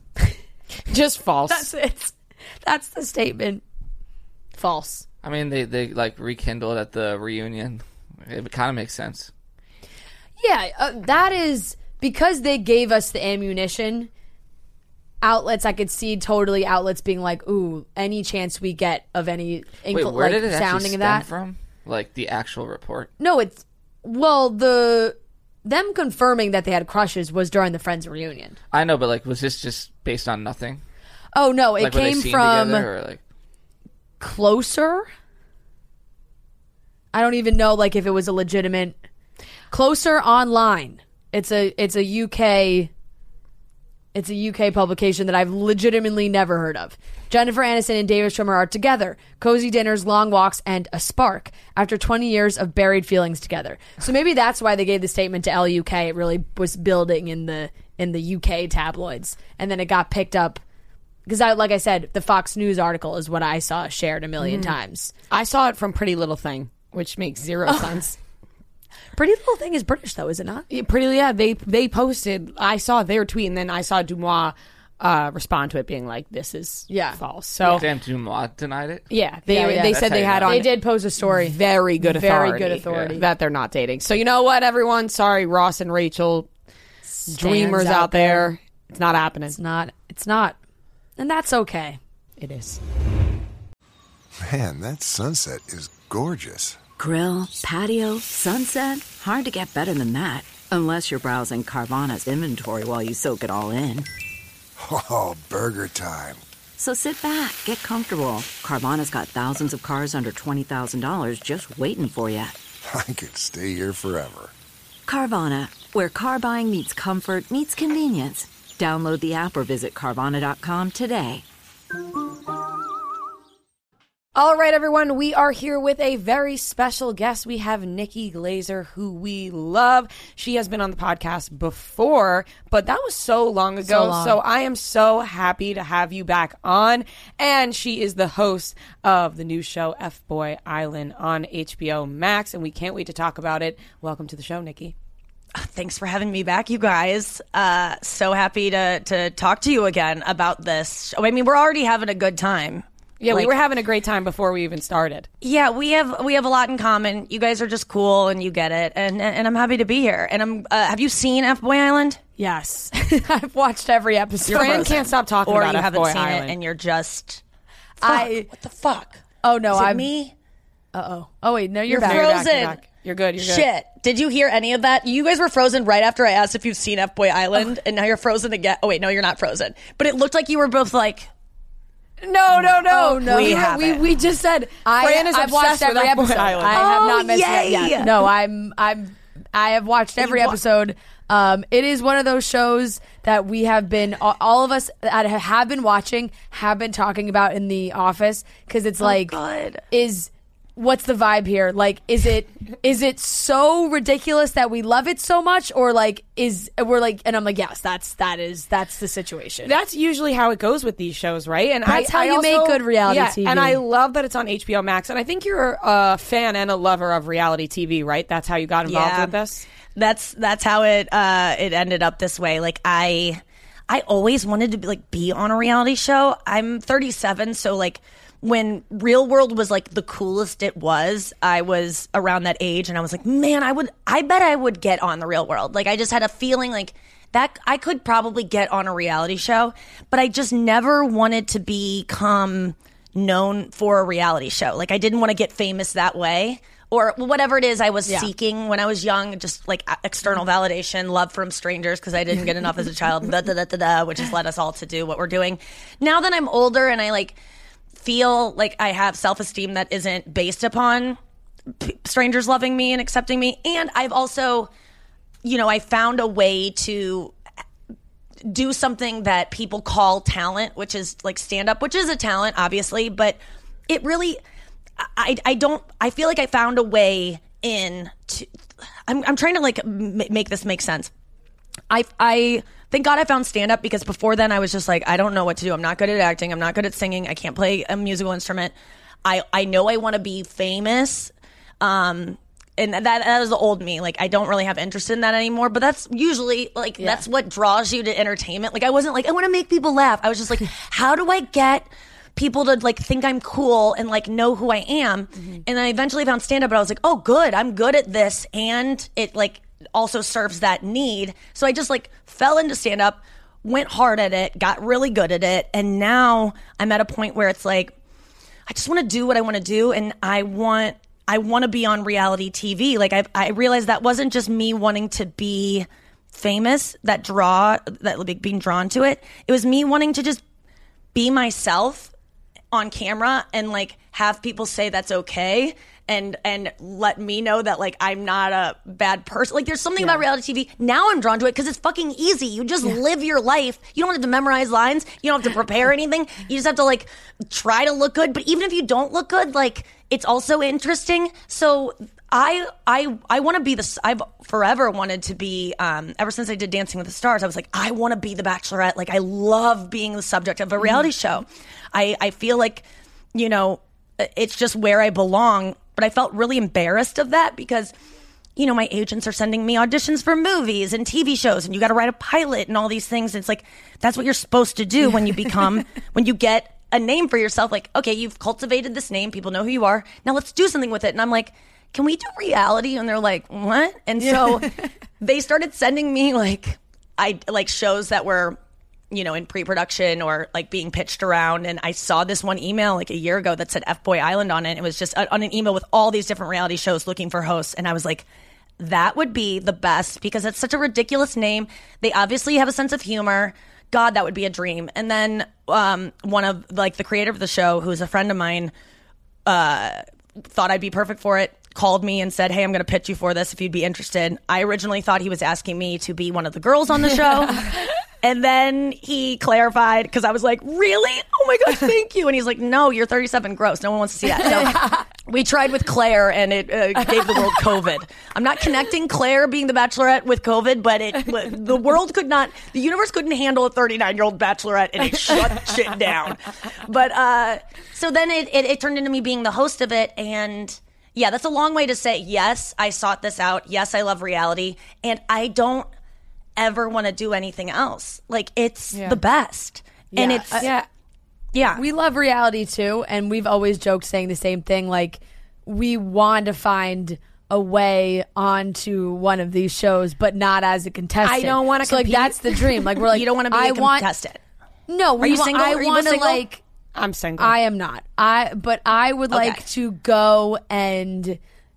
Just false. That's it. That's the statement. False. I mean, they they like rekindled at the reunion. It kind of makes sense. Yeah, uh, that is because they gave us the ammunition. Outlets, I could see totally outlets being like, "Ooh, any chance we get of any Wait, incl- where like did it actually sounding stem of that?" from? Like the actual report? No, it's well the them confirming that they had crushes was during the Friends reunion. I know, but like, was this just based on nothing? Oh no, it Like, were they came seen from together, or like Closer. I don't even know like if it was a legitimate Closer online. It's a it's a U K it's a U K publication that I've legitimately never heard of. Jennifer Aniston and David Schwimmer are together. Cozy dinners, long walks, and a spark after twenty years of buried feelings together. So maybe that's why they gave the statement to L U K. It really was building in the in the U K tabloids, and then it got picked up because I, like I said, the Fox News article is what I saw shared a million Mm-hmm. times. I saw it from Pretty Little Thing, which makes zero Oh. sense. Pretty Little Thing is British, though, is it not? Yeah, Pretty, yeah, they they posted. I saw their tweet, and then I saw Dumois uh, respond to it, being like, "This is Yeah. false." So Damn, Dumois denied it. yeah, they Yeah, yeah. they That's said how they you had know. on They did post a story. very good Very authority, good authority. that they're not dating. So you know what, everyone? Sorry, Ross and Rachel, dreamers out out there. It's not happening. It's not. It's not. And that's okay. It is. Man, that sunset is gorgeous. Grill, patio, sunset. Hard to get better than that. Unless you're browsing Carvana's inventory while you soak it all in. Oh, burger time. So sit back, get comfortable. Carvana's got thousands of cars under twenty thousand dollars just waiting for you. I could stay here forever. Carvana, where car buying meets comfort, meets convenience. Download the app or visit Carvana dot com today. All right, everyone, we are here with a very special guest. We have Nikki Glazer, who we love. She has been on the podcast before, but that was so long ago. So long. So I am so happy to have you back on. And she is the host of the new show, F-Boy Island, on H B O Max, and we can't wait to talk about it. Welcome to the show, Nikki. Thanks for having me back, you guys. Uh, so happy to to talk to you again about this. I mean, we're already having a good time. Yeah, Like- we were having a great time before we even started. Yeah, we have we have a lot in common. You guys are just cool, and you get it. And and I'm happy to be here. And I'm. Uh, have you seen F Boy Island? Yes. I've watched every episode. Fran can't stop talking Or about you haven't F-Boy seen Island. it, and you're just. I. What the fuck? Oh, no. Is it I'm. me? Uh-oh. Oh, wait. No, you're, You're back. You're back, frozen. you're back. You're good. You're good. Shit. Did you hear any of that? You guys were frozen right after I asked if you've seen F Boy Island, and now you're frozen again. Oh wait, no, you're not frozen. But it looked like you were both like. No, no, no, Oh, no. We, We we, haven't. we just said I, Fran is I've watched obsessed with every F-Boy episode. Island. I have Oh, not missed it yay. yet. No, I'm. I'm. I have watched every You wa- episode. Um, it is one of those shows that we have been, all, all of us that have been watching, have been talking about in the office because it's like, God. is what's the vibe here? Like, is it is it so ridiculous that we love it so much, or like is we're like, and I'm like, yes, that's that is that's the situation. That's usually how it goes with these shows, right? And That's I, how I you also- make good reality yeah, T V. And I love that it's on H B O Max. And I think you're a fan and a lover of reality T V, right? That's how you got involved Yeah. with this. That's that's how it uh, it ended up this way. Like I, I always wanted to be, like be on a reality show. I'm thirty-seven, so like when Real World was like the coolest it was, I was around that age, and I was like, man, I would, I bet I would get on the Real World. Like I just had a feeling like that I could probably get on a reality show, but I just never wanted to become known for a reality show. Like I didn't want to get famous that way. Or whatever it is I was seeking when I was young, just like external validation, love from strangers because I didn't get enough as a child, da, da, da, da, da, which has led us all to do what we're doing. Now that I'm older and I like feel like I have self-esteem that isn't based upon p- strangers loving me and accepting me, and I've also, you know, I found a way to do something that people call talent, which is like stand-up, which is a talent, obviously, but it really... I, I don't I feel like I found a way in to I'm I'm trying to like m- make this make sense. I I thank God I found stand up because before then I was just like I don't know what to do. I'm not good at acting. I'm not good at singing. I can't play a musical instrument. I I know I want to be famous. Um and that that is the old me. Like I don't really have interest in that anymore, but that's usually like that's what draws you to entertainment. Like I wasn't like I want to make people laugh. I was just like how do I get people to like think I'm cool and like know who I am. Mm-hmm. And I eventually found stand up, but I was like, oh, good. I'm good at this. And it like also serves that need. So I just like fell into stand up, went hard at it, got really good at it. And now I'm at a point where it's like, I just want to do what I want to do. And I want, I want to be on reality T V. Like I, I realized that wasn't just me wanting to be famous, that draw, that like being drawn to it. It was me wanting to just be myself on camera and like have people say that's okay and and let me know that like I'm not a bad person. Like there's something about reality T V. Now I'm drawn to it because it's fucking easy. You just live your life. You don't have to memorize lines. You don't have to prepare anything. You just have to like try to look good. But even if you don't look good, like it's also interesting. So I I I want to be the. I've forever wanted to be. Um, ever since I did Dancing with the Stars, I was like, I want to be the Bachelorette. Like, I love being the subject of a reality mm. show. I I feel like, you know, it's just where I belong. But I felt really embarrassed of that because, you know, my agents are sending me auditions for movies and T V shows, and you got to write a pilot and all these things. It's like that's what you're supposed to do when you become when you get a name for yourself. Like, okay, you've cultivated this name, people know who you are. Now let's do something with it. And I'm like, can we do reality? And they're like, what? And so they started sending me like I like shows that were, you know, in pre-production or like being pitched around. And I saw this one email like a year ago that said F Boy Island on it. It was just on an email with all these different reality shows looking for hosts. And I was like, that would be the best because it's such a ridiculous name. They obviously have a sense of humor. God, that would be a dream. And then um, one of like the creator of the show, who's a friend of mine, uh, thought I'd be perfect for it. Called me and said, hey, I'm going to pitch you for this if you'd be interested. I originally thought he was asking me to be one of the girls on the show. And then he clarified because I was like, really? Oh my gosh, thank you. And he's like, no, you're thirty-seven, gross. No one wants to see that. So we tried with Claire and it uh, gave the world COVID. I'm not connecting Claire being the Bachelorette with COVID, but it the world could not, the universe couldn't handle a thirty-nine-year-old Bachelorette and it shut shit down. But uh, so then it, it, it turned into me being the host of it. And yeah, that's a long way to say, yes, I sought this out. Yes, I love reality. And I don't ever want to do anything else. Like, it's yeah. the best. Yeah. And it's... Uh, yeah. Yeah. We love reality, too. And we've always joked saying the same thing. Like, we want to find a way onto one of these shows, but not as a contestant. I don't want to so, compete. Like, that's the dream. Like, we're like... You don't want to be I a want, contestant. No. Are you want, single? I Are you want to, single? like... I'm single. I am not. I but I would Okay. like to go and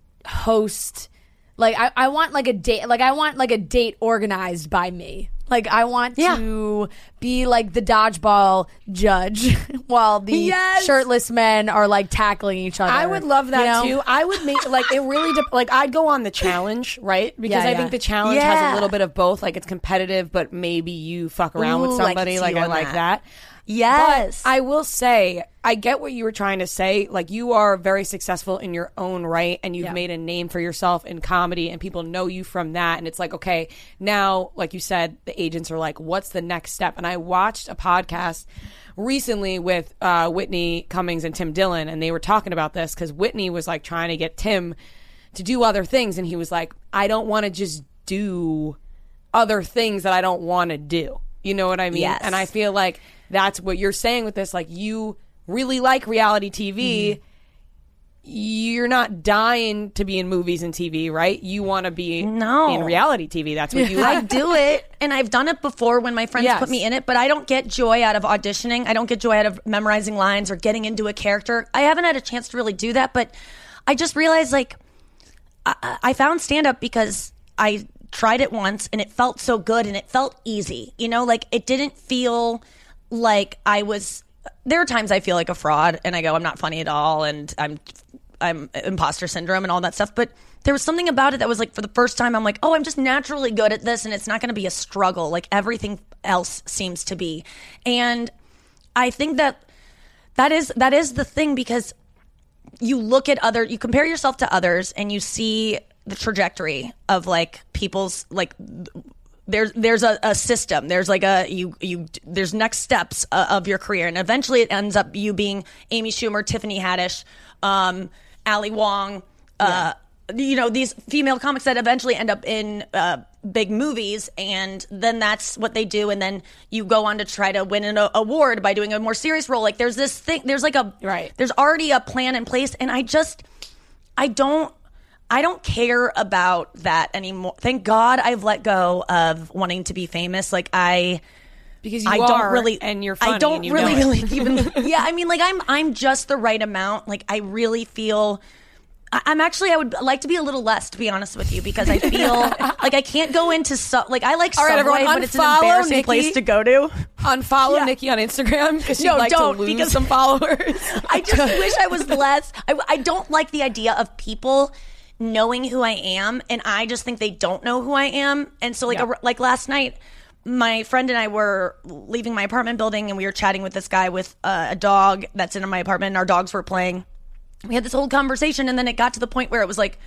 host like I, I want like a date like I want like a date organized by me. Like I want Yeah. to be like the dodgeball judge while the Yes. shirtless men are like tackling each other. I would love that you know? too. I would make like it really de- like I'd go on the challenge, right? Because Yeah, I yeah. think the challenge has Yeah. a little bit of both. Like it's competitive, but maybe you fuck around with Ooh, I can somebody. see Like you I on like that. that. Yes. But I will say, I get what you were trying to say. Like, you are very successful in your own right, and you've Yeah. made a name for yourself in comedy, and people know you from that. And it's like, okay, now, like you said, the agents are like, what's the next step? And I watched a podcast recently with uh, Whitney Cummings and Tim Dillon, and they were talking about this because Whitney was like trying to get Tim to do other things, and he was like, I don't want to just do other things that I don't want to do. You know what I mean? Yes. And I feel like that's what you're saying with this. Like, you really like reality T V. Mm-hmm. You're not dying to be in movies and T V, right? You want to be No. in reality T V. That's what you I like. do it, and I've done it before when my friends Yes. put me in it, but I don't get joy out of auditioning. I don't get joy out of memorizing lines or getting into a character. I haven't had a chance to really do that, but I just realized, like, I, I found stand-up because I tried it once, and it felt so good, and it felt easy. You know, like, it didn't feel like I was... There are times I feel like a fraud, and I go, I'm not funny at all, and I'm... I'm imposter syndrome and all that stuff, but there was something about it that was like, for the first time, I'm like, oh, I'm just naturally good at this, and it's not going to be a struggle like everything else seems to be. And I think that that is that is the thing, because you look at other, you compare yourself to others, and you see the trajectory of like people's like. There's there's a, a system. There's like a you you there's next steps uh, of your career, and eventually it ends up you being Amy Schumer, Tiffany Haddish, um, Ali Wong, uh, you know, these female comics that eventually end up in uh, big movies, and then that's what they do, and then you go on to try to win an a- award by doing a more serious role. Like there's this thing. There's like a Right. There's already a plan in place, and I just I don't. I don't care about that anymore. Thank God I've let go of wanting to be famous. Like I, Because you I are, don't really, and you're funny, I don't and you really, know it. like even. Yeah, I mean, like I'm, I'm just the right amount. Like I really feel. I- I'm actually, I would like to be a little less, to be honest with you, because I feel like I can't go into so, like I like All right, Subway, everyone, but it's an unfollow embarrassing Nikki. place to go to. Unfollow Yeah. Nikki on Instagram because she'd No, like don't, to lose because- some followers. I just wish I was less. I, I don't like the idea of people knowing who I am, and I just think they don't know who I am. And so, like, Yeah. a, like last night, my friend and I were leaving my apartment building, and we were chatting with this guy with uh, a dog that's in my apartment, and our dogs were playing. We had this whole conversation, and then it got to the point where it was like,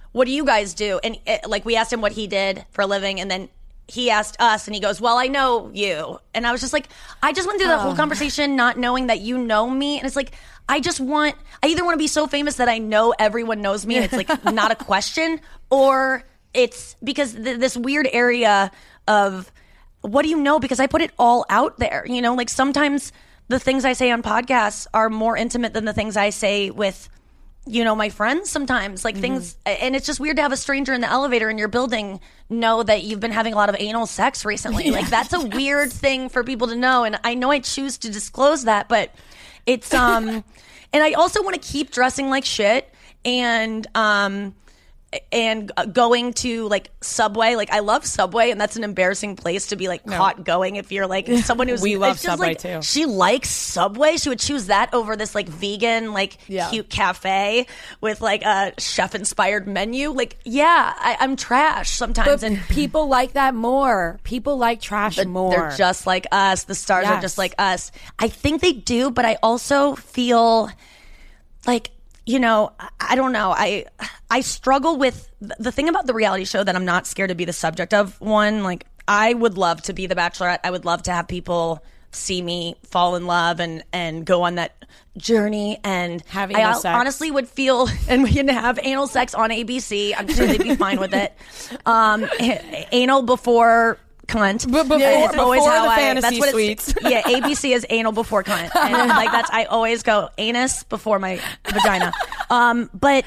what do you guys do? And it, like we asked him what he did for a living, and then he asked us, and he goes, well, I know you. And I was just like, I just went through that Oh. whole conversation not knowing that you know me. And it's like, I just want, I either want to be so famous that I know everyone knows me and it's like not a question, or it's because th- this weird area of what do you know? Because I put it all out there, you know, like sometimes the things I say on podcasts are more intimate than the things I say with, you know, my friends sometimes, like things, and it's just weird to have a stranger in the elevator in your building know that you've been having a lot of anal sex recently. Like that's a weird thing for people to know. And I know I choose to disclose that, but it's, um, and I also want to keep dressing like shit and, um, and going to like Subway. Like I love Subway, and that's an embarrassing place to be like caught going if you're like someone who's We love it's just, Subway, like, too. She likes Subway. She would choose that over this like vegan, like Yeah. cute cafe with like a chef inspired menu. Like, yeah, I, I'm trash sometimes, But and people like that more. People like trash but more. they're just like us. The stars are Yes. just like us. I think they do, but I also feel like, you know, I- I don't know. I I struggle with the thing about the reality show that I'm not scared to be the subject of. One, like I would love to be the Bachelorette. I would love to have people see me fall in love and and go on that journey. And Have I anal hon- sex. honestly would feel, and we can have anal sex on A B C. I'm sure they'd be fine with it. Um, anal before cunt. But before- It's always before how the I- fantasy that's what suites. It's, yeah, A B C is anal before cunt. And like that's I always go anus before my vagina. Um, but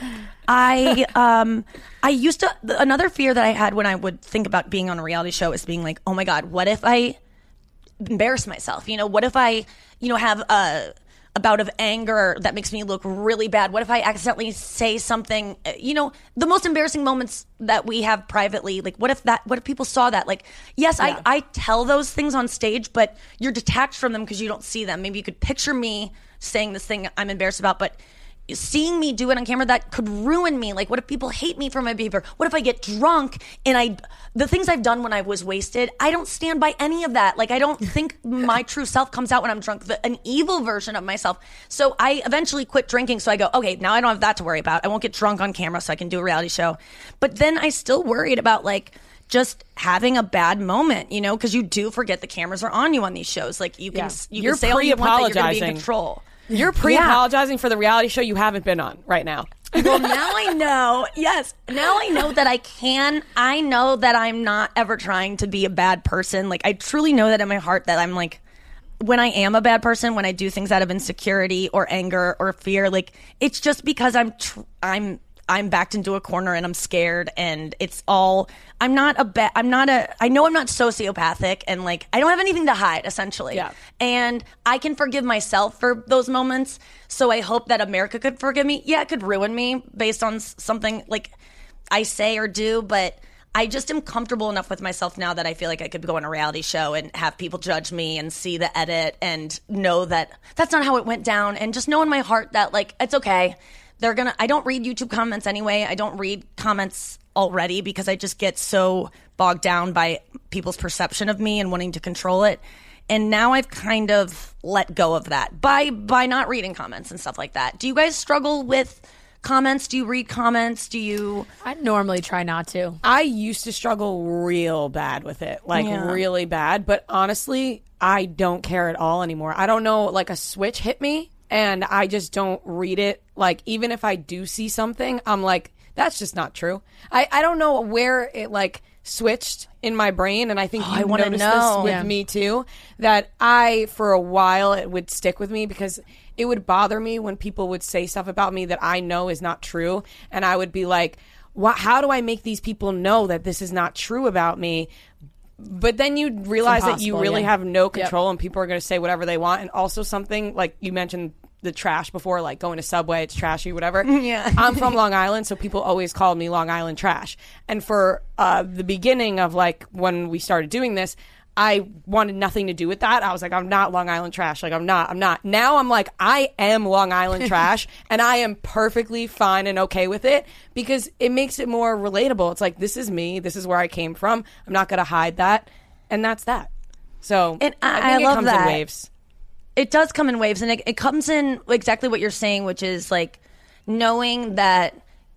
I um I used to another fear that I had when I would think about being on a reality show is being like, oh my God, what if I embarrass myself? You know, what if I, you know, have a a bout of anger that makes me look really bad? What if I accidentally say something, uh, you know, the most embarrassing moments that we have privately, like what if that, what if people saw that? Like, yes, I, I tell those things on stage, but you're detached from them because you don't see them. Maybe you could picture me saying this thing I'm embarrassed about, but seeing me do it on camera, that could ruin me. Like, what if people hate me for my behavior? What if I get drunk and I, the things I've done when I was wasted, I don't stand by any of that. Like, I don't think my true self comes out when I'm drunk, the, an evil version of myself. So I eventually quit drinking. So I go, okay, now I don't have that to worry about. I won't get drunk on camera so I can do a reality show. But then I still worried about like, just having a bad moment, you know, because you do forget the cameras are on you on these shows. Like you can, Yeah. you You're can say all you want that you're going to be in pre-apologizing. control. You're pre-apologizing for the reality show you haven't been on right now. Well, now I know. Yes. Now I know that I can. I know that I'm not ever trying to be a bad person. Like, I truly know that in my heart that I'm like, when I am a bad person, when I do things out of insecurity or anger or fear, like, it's just because I'm, tr- I'm, I'm backed into a corner and I'm scared and it's all, I'm not a bad, I'm not a, I know I'm not sociopathic and like, I don't have anything to hide essentially. Yeah. And I can forgive myself for those moments. So I hope that America could forgive me. Yeah, it could ruin me based on s- something like I say or do, but I just am comfortable enough with myself now that I feel like I could go on a reality show and have people judge me and see the edit and know that that's not how it went down and just know in my heart that like, it's okay. They're gonna, I don't read YouTube comments anyway. I don't read comments already because I just get so bogged down by people's perception of me and wanting to control it. And now I've kind of let go of that by by not reading comments and stuff like that. Do you guys struggle with comments? Do you read comments? Do you? I normally try not to. I used to struggle real bad with it, like Yeah. really bad. But honestly, I don't care at all anymore. I don't know, like a switch hit me and I just don't read it. Like, even if I do see something, I'm like, that's just not true. I, I don't know where it like switched in my brain. And I think you I wanna noticed know. this with Yeah. me too, that I, for a while, it would stick with me because it would bother me when people would say stuff about me that I know is not true. And I would be like, "Wha- how do I make these people know that this is not true about me? But then you realize that you impossible, really yeah. have no control and people are going to say whatever they want. And also something like you mentioned the trash before, like going to Subway, it's trashy, whatever. Yeah. I'm from Long Island, so people always called me Long Island trash. And for uh, the beginning of like when we started doing this, I wanted nothing to do with that. I was like, I'm not Long Island trash. Like, I'm not, I'm not. Now I'm like, I am Long Island trash and I am perfectly fine and okay with it because it makes it more relatable. It's like, this is me. This is where I came from. I'm not going to hide that. And that's that. So And I- I, think I it love comes that. in waves. It does come in waves, and it, it comes in exactly what you're saying, which is like knowing that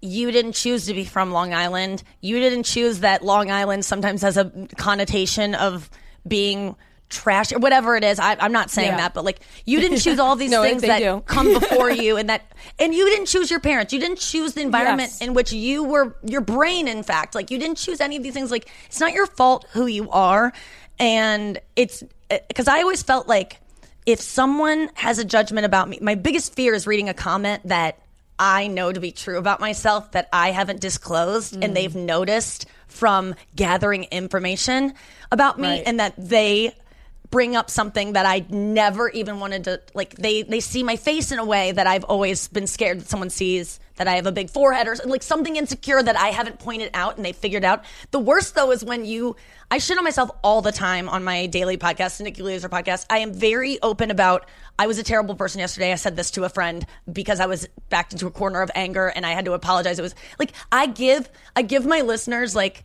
you didn't choose to be from Long Island. You didn't choose that Long Island sometimes has a connotation of being trash or whatever it is. I, I'm not saying Yeah. that, but like you didn't choose all these No, things they that do. come before you, and that, and you didn't choose your parents. You didn't choose the environment Yes. in which you were, your brain, in fact, like you didn't choose any of these things. Like it's not your fault who you are, and it's because I always felt like if someone has a judgment about me, my biggest fear is reading a comment that I know to be true about myself that I haven't disclosed Mm. and they've noticed from gathering information about me, Right. and that they bring up something that I never even wanted to, like they they see my face in a way that I've always been scared that someone sees, that I have a big forehead or like something insecure that I haven't pointed out and they figured out. The worst though is when you, I shit on myself all the time on my daily podcast, the Nikki Loser podcast. I am very open about, I was a terrible person yesterday. I said this to a friend because I was backed into a corner of anger and I had to apologize. It was like, I give, I give my listeners like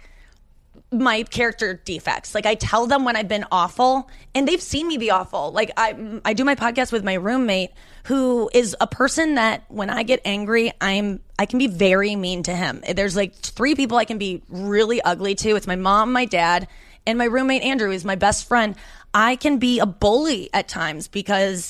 my character defects. Like I tell them when I've been awful and they've seen me be awful. Like I I do my podcast with my roommate who is a person that when I get angry, I'm I can be very mean to him. There's like three people I can be really ugly to. It's my mom, my dad, and my roommate Andrew is my best friend. I can be a bully at times because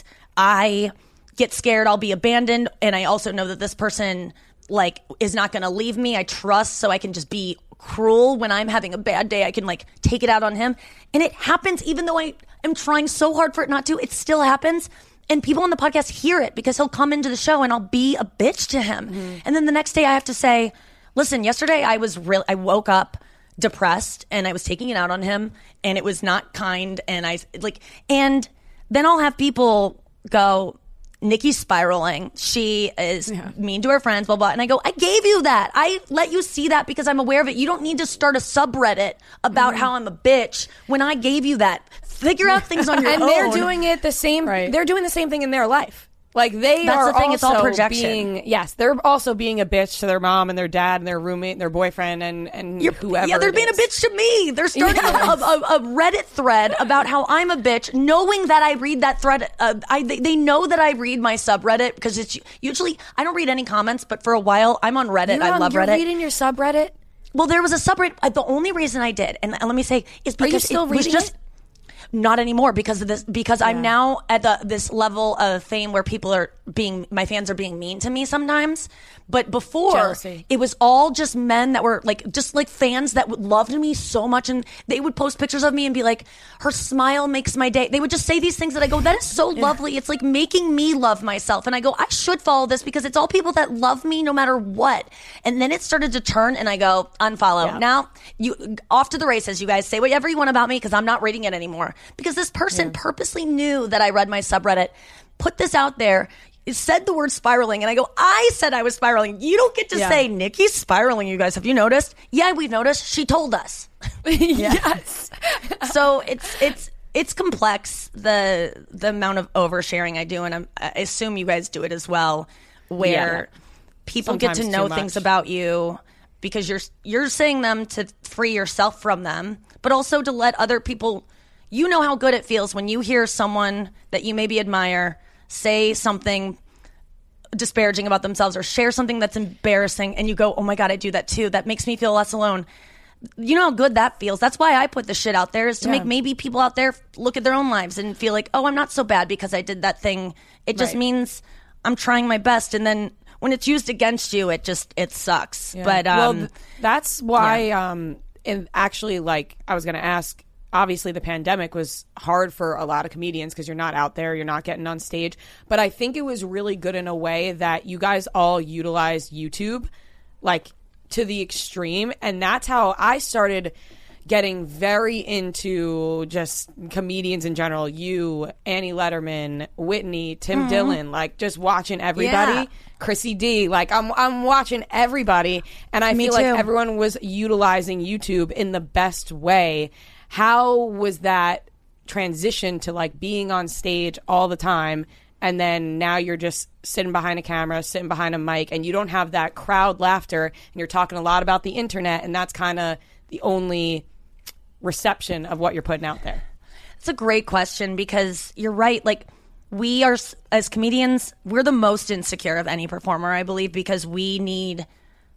I get scared I'll be abandoned, and I also know that this person like is not going to leave me. I trust, so I can just be cruel when I'm having a bad day. I can like take it out on him, and it happens even though I am trying so hard for it not to. It still happens, and people on the podcast hear it because he'll come into the show and I'll be a bitch to him, mm-hmm. and then the next day I have to say, listen, yesterday I was real I woke up depressed and I was taking it out on him and it was not kind, and I like and then I'll have people go, Nikki's spiraling. She is yeah. mean to her friends, blah, blah. And I go, I gave you that. I let you see that because I'm aware of it. You don't need to start a subreddit about mm-hmm. how I'm a bitch when I gave you that. Figure out things on your and own. And they're doing it the same. Right. They're doing the same thing in their life. Like they That's are the thing, also it's all projection. being, yes, they're also being a bitch to their mom and their dad and their roommate and their boyfriend and, and You're, whoever. Yeah, they're it being is. a bitch to me. They're starting yes. a, a, a Reddit thread about how I'm a bitch, knowing that I read that thread. Uh, I they, they know that I read my subreddit because it's usually, I don't read any comments, but for a while I'm on Reddit. You're I on, love you're Reddit. reading your subreddit? Well, there was a subreddit. Uh, the only reason I did, and let me say, is because Are you still it was reading just. it? Not anymore because of this, because yeah. I'm now at the, this level of fame where people are being, my fans are being mean to me sometimes. But before, Jealousy. It was all just men that were like, just like fans that would loved me so much. And they would post pictures of me and be like, her smile makes my day. They would just say these things that I go, that is so yeah. lovely. It's like making me love myself. And I go, I should follow this because it's all people that love me no matter what. And then it started to turn and I go, unfollow. Yeah. Now, you off to the races, you guys. Say whatever you want about me because I'm not reading it anymore. Because this person yeah. purposely knew that I read my subreddit, put this out there, said the word spiraling, and I go, I said I was spiraling. You don't get to yeah. say, Nikki's spiraling, you guys. Have you noticed? Yeah, we've noticed. She told us. Yes. So it's it's it's complex, the the amount of oversharing I do, and I'm, I assume you guys do it as well, where yeah. people Sometimes get to know too things much. about you because you're you're saying them to free yourself from them, but also to let other people. You know how good it feels when you hear someone that you maybe admire say something disparaging about themselves or share something that's embarrassing and you go, oh my God, I do that too. That makes me feel less alone. You know how good that feels. That's why I put this shit out there, is to yeah. make maybe people out there look at their own lives and feel like, oh, I'm not so bad because I did that thing. It just right. means I'm trying my best. And then when it's used against you, it just, it sucks. Yeah. But um, well, th- that's why, yeah. um, and actually, like, I was going to ask, obviously the pandemic was hard for a lot of comedians because you're not out there, you're not getting on stage. But I think it was really good in a way that you guys all utilized YouTube, like, to the extreme. And that's how I started getting very into just comedians in general. You, Annie Letterman, Whitney, Tim mm-hmm. Dillon, like just watching everybody. Yeah. Chrissy D, like I'm I'm watching everybody, and I Me feel too. like everyone was utilizing YouTube in the best way. How was that transition to like being on stage all the time, and then now you're just sitting behind a camera, sitting behind a mic, and you don't have that crowd laughter, and you're talking a lot about the internet, and that's kind of the only reception of what you're putting out there? It's a great question because you're right. Like, we are, as comedians, we're the most insecure of any performer, I believe, because we need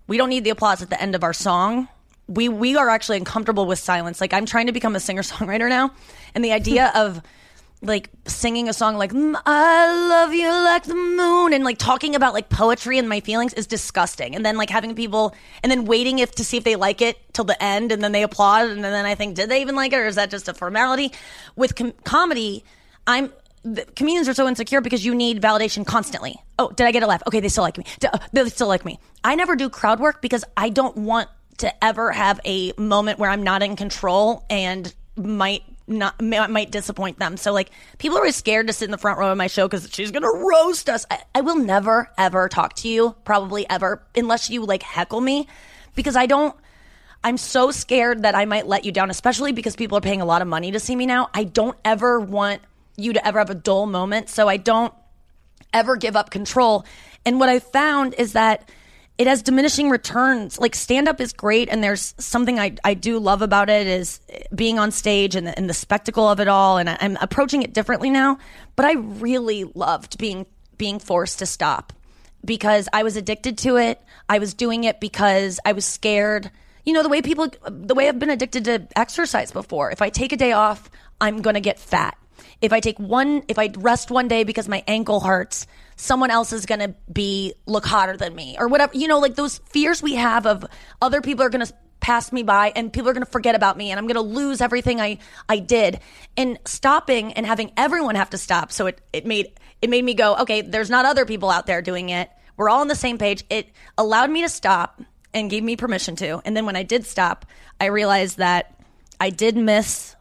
we don't need the applause at the end of our song. We we are actually uncomfortable with silence. Like, I'm trying to become a singer-songwriter now, and the idea of like singing a song like "Mm, I love you like the moon" and like talking about like poetry and my feelings is disgusting. And then like having people and then waiting if to see if they like it till the end, and then they applaud, and then I think, did they even like it, or is that just a formality? With com- comedy, I'm the, comedians are so insecure because you need validation constantly. Oh, did I get a laugh? Okay, they still like me. Did, uh, they still like me. I never do crowd work because I don't want to ever have a moment where I'm not in control and might not might disappoint them. So like, people are always scared to sit in the front row of my show because she's gonna roast us. I, I will never ever talk to you, probably ever, unless you like heckle me, because I don't. I'm so scared that I might let you down, especially because people are paying a lot of money to see me now. I don't ever want you to ever have a dull moment, so I don't ever give up control. And what I found is that it has diminishing returns. Like, stand-up is great, and there's something I, I do love about it is being on stage and the, and the spectacle of it all, and I, I'm approaching it differently now. But I really loved being being forced to stop because I was addicted to it. I was doing it because I was scared. You know, the way people, the way I've been addicted to exercise before. If I take a day off, I'm going to get fat. If I take one, if I rest one day because my ankle hurts, someone else is going to be, look hotter than me or whatever. You know, like those fears we have of other people are going to pass me by and people are going to forget about me and I'm going to lose everything I, I did. And stopping and having everyone have to stop. So it, it made, it made me go, okay, there's not other people out there doing it. We're all on the same page. It allowed me to stop and gave me permission to. And then when I did stop, I realized that I did miss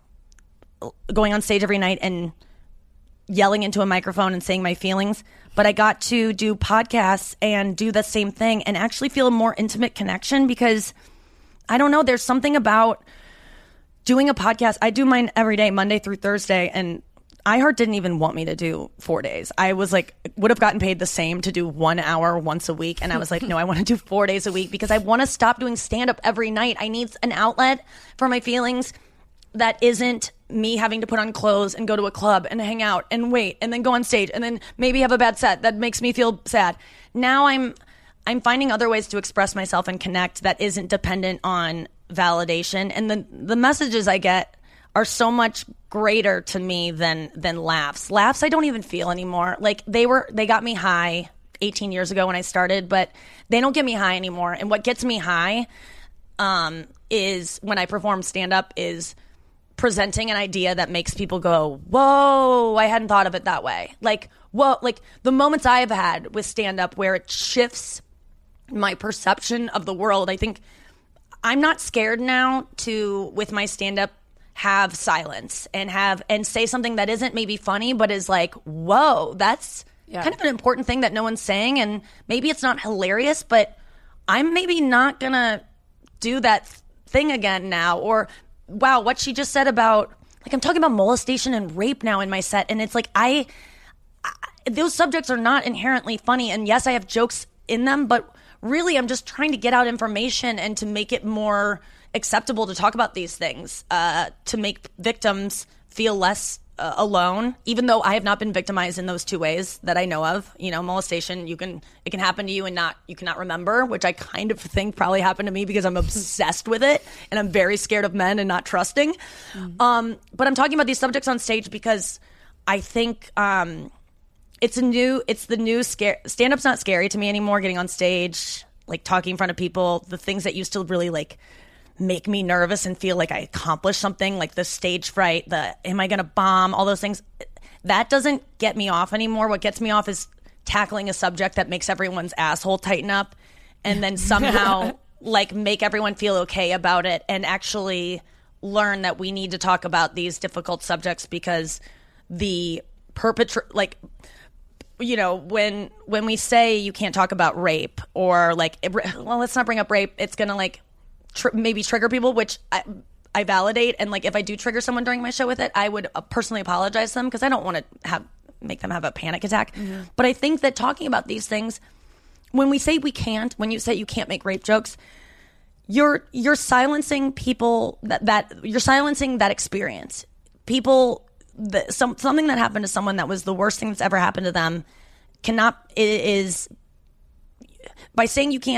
going on stage every night and yelling into a microphone and saying my feelings, but I got to do podcasts and do the same thing and actually feel a more intimate connection because I don't know, there's something about doing a podcast. I do mine every day, Monday through Thursday, and iHeart didn't even want me to do four days. I was like, would have gotten paid the same to do one hour once a week. And I was like, no, I want to do four days a week because I want to stop doing stand-up every night. I need an outlet for my feelings that isn't me having to put on clothes and go to a club and hang out and wait and then go on stage and then maybe have a bad set that makes me feel sad. Now I'm I'm finding other ways to express myself and connect that isn't dependent on validation. And the the messages I get are so much greater to me than than laughs. Laughs I don't even feel anymore. Like they were they got me high eighteen years ago when I started, but they don't get me high anymore. And what gets me high um, is when I perform stand-up is presenting an idea that makes people go, whoa, I hadn't thought of it that way. Like, whoa, like the moments I've had with stand-up where it shifts my perception of the world. I think I'm not scared now to, with my stand-up, have silence and have and say something that isn't maybe funny, but is like, whoa, that's yeah. kind of an important thing that no one's saying. And maybe it's not hilarious, but I'm maybe not going to do that thing again now. Or wow, what she just said about, like, I'm talking about molestation and rape now in my set. And it's like, I, I, those subjects are not inherently funny. And yes, I have jokes in them, but really I'm just trying to get out information and to make it more acceptable to talk about these things, uh, to make victims feel less uh, alone, even though I have not been victimized in those two ways that I know of. You know, molestation, you can it can happen to you and not you cannot remember, which I kind of think probably happened to me because I'm obsessed with it and I'm very scared of men and not trusting. Mm-hmm. Um, but I'm talking about these subjects on stage because I think um, it's a new, it's the new scare. Stand-up's not scary to me anymore. Getting on stage, like talking in front of people, the things that used to really like make me nervous and feel like I accomplished something, like the stage fright, the am I going to bomb, all those things, that doesn't get me off anymore. What gets me off is tackling a subject that makes everyone's asshole tighten up and then somehow like make everyone feel okay about it and actually learn that we need to talk about these difficult subjects because the perpetrator, like, you know, when when we say you can't talk about rape or like, it, well, let's not bring up rape, it's going to like Tr- maybe trigger people, which I, I validate. And like, if I do trigger someone during my show with it, I would uh, personally apologize to them because I don't want to have make them have a panic attack. Mm-hmm. But I think that talking about these things, when we say we can't, when you say you can't make rape jokes, you're you're silencing people that, that you're silencing that experience. People, the, some something that happened to someone that was the worst thing that's ever happened to them cannot it is by saying you can't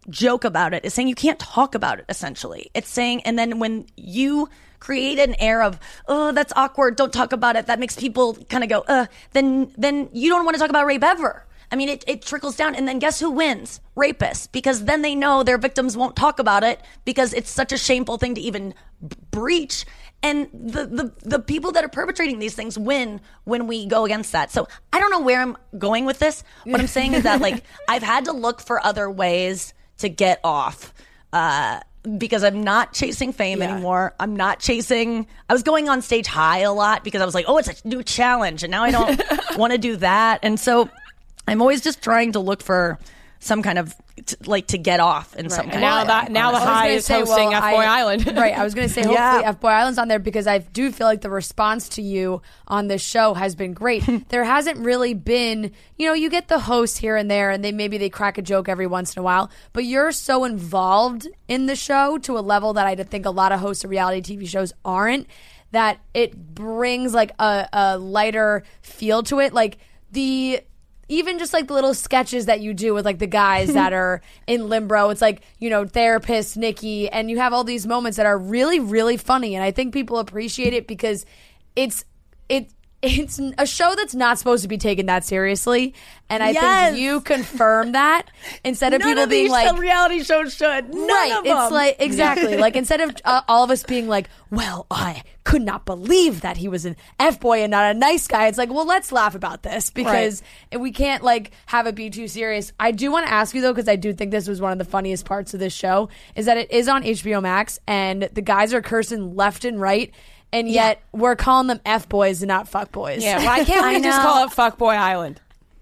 joke about it is saying you can't talk about it, essentially. It's saying, and then when you create an air of, oh, that's awkward, don't talk about it, that makes people kind of go, uh, then then you don't want to talk about rape ever. I mean, it, it trickles down, and then guess who wins? Rapists, because then they know their victims won't talk about it because it's such a shameful thing to even b- breach. And the, the, the people that are perpetrating these things win when we go against that. So I don't know where I'm going with this. What I'm saying is that, like, I've had to look for other ways to get off uh, because I'm not chasing fame yeah. anymore. I'm not chasing. I was going on stage high a lot because I was like, oh, it's a new challenge. And now I don't want to do that. And so I'm always just trying to look for some kind of t- like to get off in right. some kind now of that now the high is say, hosting well, F Boy I, Island. Right. I was going to say hopefully yeah. F Boy Island's on there because I do feel like the response to you on this show has been great. There hasn't really been, you know, you get the host here and there and they maybe they crack a joke every once in a while, but you're so involved in the show to a level that I think a lot of hosts of reality T V shows aren't, that it brings like a, a lighter feel to it. Like the even just like the little sketches that you do with like the guys that are in limbo. It's like, you know, therapist Nikki, and you have all these moments that are really, really funny. And I think people appreciate it because it's it it's a show that's not supposed to be taken that seriously. And I yes. think you confirm that instead of None people of being these like reality shows should. None right. of It's them. like exactly like instead of uh, all of us being like, well, I could not believe that he was an F boy and not a nice guy. It's like, well, let's laugh about this because right. we can't like have it be too serious. I do want to ask you though, because I do think this was one of the funniest parts of this show, is that it is on H B O Max and the guys are cursing left and right. And yet yeah. we're calling them F boys and not fuck boys. Yeah, why can't we just call it Fuck Boy Island?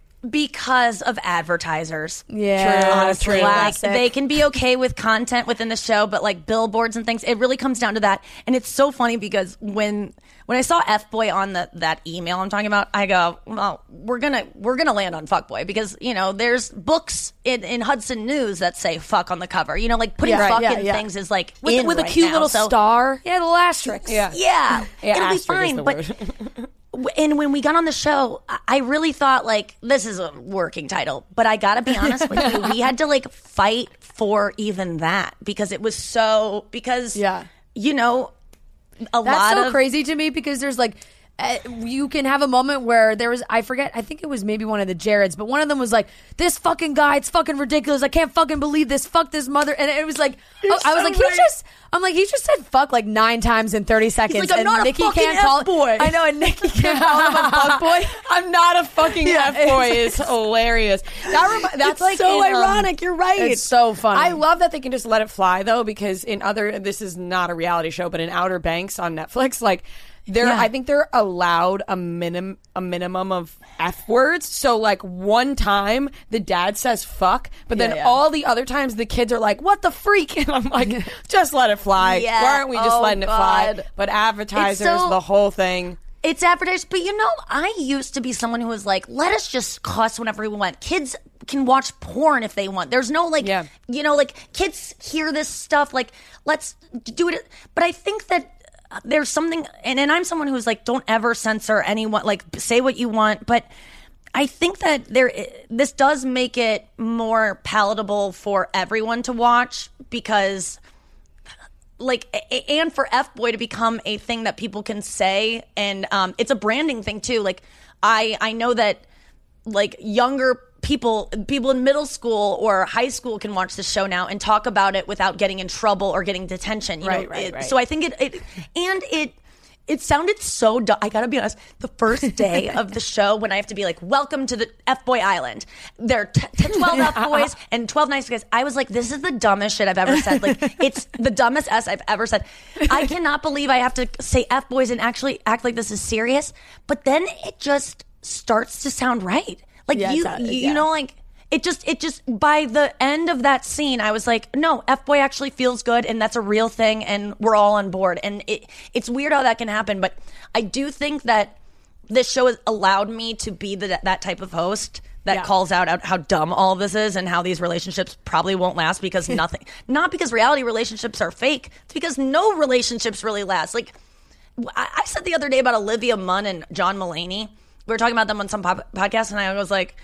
Because of advertisers. Yeah, True, honestly. Classic. Like, they can be okay with content within the show, but like billboards and things, it really comes down to that. And it's so funny because when when I saw F Boy on the that email I'm talking about, I go, well, we're gonna we're gonna land on Fuck Boy because you know there's books in, in Hudson News that say fuck on the cover. You know, like putting yeah, fuck yeah, in yeah. things is like with, in with right a cute now. little So, star. Yeah, the little asterisk. Yeah, yeah, yeah it'll be fine. But and when we got on the show, I really thought like this is a working title, but I gotta be honest with you, we had to like fight for even that because it was so because yeah, you know, a That's lot so of crazy to me because there's like. Uh, you can have a moment where there was, I forget, I think it was maybe one of the Jareds, but one of them was like, this fucking guy, it's fucking ridiculous. I can't fucking believe this. Fuck this mother. And it was like, oh, I was so like, right. he just, I'm like, he just said fuck like nine times in thirty seconds. like, I'm and not a Nikki fucking can't call F-boy. I know, and Nikki can't call him a fuck boy. I'm not a fucking Yeah, F boy is hilarious. That remi- that's It's like so in, um, ironic. You're right. It's so funny. I love that they can just let it fly though, because in other, this is not a reality show, but in Outer Banks on Netflix, like they're, Yeah. I think they're allowed a minim, a minimum of F words. So like one time the dad says fuck, but then Yeah, yeah. all the other times the kids are like, what the freak? And I'm like, just let it fly. Yeah. Why aren't we just Oh, letting it fly? God. But advertisers, It's so- the whole thing. It's advertised, but you know, I used to be someone who was like, let us just cuss whenever we want. Kids can watch porn if they want. There's no like, Yeah. you know, like kids hear this stuff, like, let's do it. But I think that there's something, and, and I'm someone who's like, don't ever censor anyone, like, say what you want. But I think that there, this does make it more palatable for everyone to watch because. Like, and for F Boy to become a thing that people can say, and um, it's a branding thing too. Like, I I know that like younger people, people in middle school or high school can watch the show now and talk about it without getting in trouble or getting detention. You Right, know? right, It- right. So I think it, it and it. It sounded so dumb. I gotta be honest. The first day of the show, when I have to be like, "Welcome to the F Boy Island," there are t- t- twelve F boys and twelve nice guys. I was like, "This is the dumbest shit I've ever said. Like, it's the dumbest S I've ever said. I cannot believe I have to say F boys and actually act like this is serious." But then it just starts to sound right. Like Yeah, you, it's, uh, you, yeah. you know, like. It just, it just, by the end of that scene, I was like, no, F-Boy actually feels good, and that's a real thing, and we're all on board. And it, it's weird how that can happen, but I do think that this show has allowed me to be the, that type of host that Yeah. calls out how dumb all of this is and how these relationships probably won't last because nothing, not because reality relationships are fake, it's because no relationships really last. Like, I, I said the other day about Olivia Munn and John Mulaney. We were talking about them on some pop- podcast, and I was like,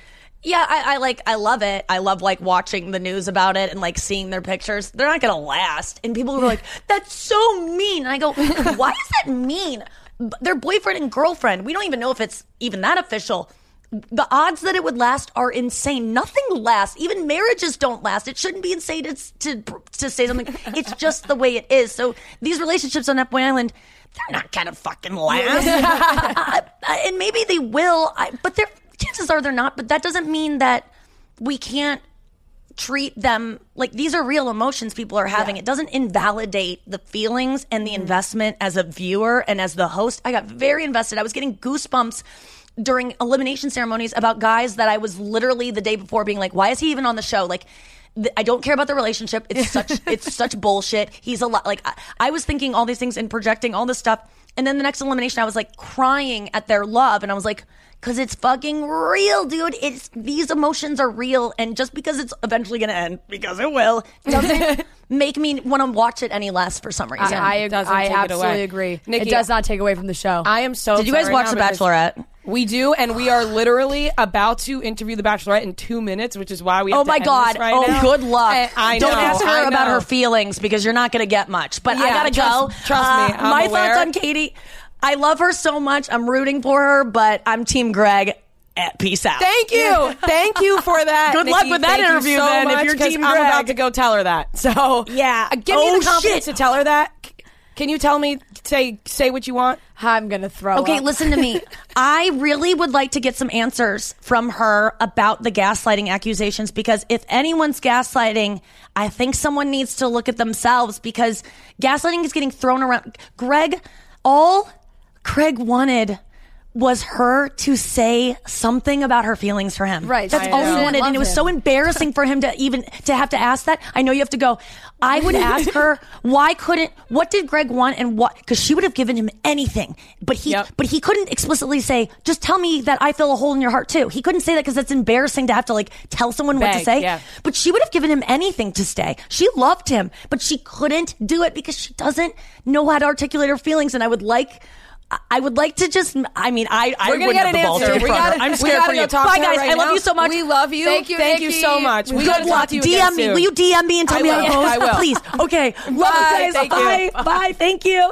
Yeah, I, I like, I love it. I love like watching the news about it and like seeing their pictures. They're not gonna last. And people are like, "That's so mean." And I go, "Why is that mean?" Their boyfriend and girlfriend. We don't even know if it's even that official. The odds that it would last are insane. Nothing lasts. Even marriages don't last. It shouldn't be insane to to, to say something. It's just the way it is. So these relationships on F-Boy Island, they're not gonna fucking last. uh, and maybe they will, I, but they're. Chances are they're not, but that doesn't mean that we can't treat them like these are real emotions people are having. Yeah. It doesn't invalidate the feelings and the mm. investment as a viewer and as the host. I got very invested. I was getting goosebumps during elimination ceremonies about guys that I was literally the day before being like, why is he even on the show? Like, th- I don't care about the relationship. It's such it's such bullshit. He's a lot. Like, I, I was thinking all these things and projecting all this stuff. And then the next elimination, I was like crying at their love. And I was like, because it's fucking real, dude. It's these emotions are real. And just because it's eventually going to end, because it will, doesn't make me want to watch it any less for some reason. I, I, It doesn't I take it absolutely away. agree. Nikki, it does not take away from the show. I am so Did you guys upset watch right The now because Bachelorette? We do, and we are literally about to interview The Bachelorette in two minutes, which is why we have Oh to my end God. this right oh, now. good luck. And I Don't know, ask her I about know. her feelings because you're not going to get much. But I Yeah, got to trust- go. trust me, Uh, I'm my aware. thoughts on Katie. I love her so much. I'm rooting for her, but I'm Team Greg. Eh, Peace out. Thank you. Thank you for that. Good Nikki. luck with that Thank you interview, so then, if much, you're 'cause Team I'm Greg. about to go tell her that. So Yeah. uh, give Oh, me the confidence shit. to tell her that. C- Can you tell me, say say what you want? I'm going to throw Okay, up. listen to me. I really would like to get some answers from her about the gaslighting accusations, because if anyone's gaslighting, I think someone needs to look at themselves, because gaslighting is getting thrown around. Greg, all Craig wanted was her to say something about her feelings for him. Right. That's I all know. he wanted. Love And it was him. so embarrassing for him to even to have to ask that. I know you have to go. I would ask her, why couldn't, what did Greg want and what, because she would have given him anything. But he, Yep. but he couldn't explicitly say, just tell me that I feel a hole in your heart too. He couldn't say that because that's embarrassing to have to like tell someone what to Beg, say. yeah. But she would have given him anything to stay. She loved him, but she couldn't do it because she doesn't know how to articulate her feelings. And I would like, I would like to just, I mean, I, I We're gonna wouldn't get have an the balls answer. to We confront her. gotta- I'm we scared gotta for go you. talk Bye to her guys. right I love now. you so much. We love you. Thank you, Thank you Nikki. so much. We Good gotta talk luck. to you D again M me. soon. Will you D M me and tell I me how will. it goes? I will. Please. Okay. Love you Bye. guys. Thank Bye. you. Bye. Thank you.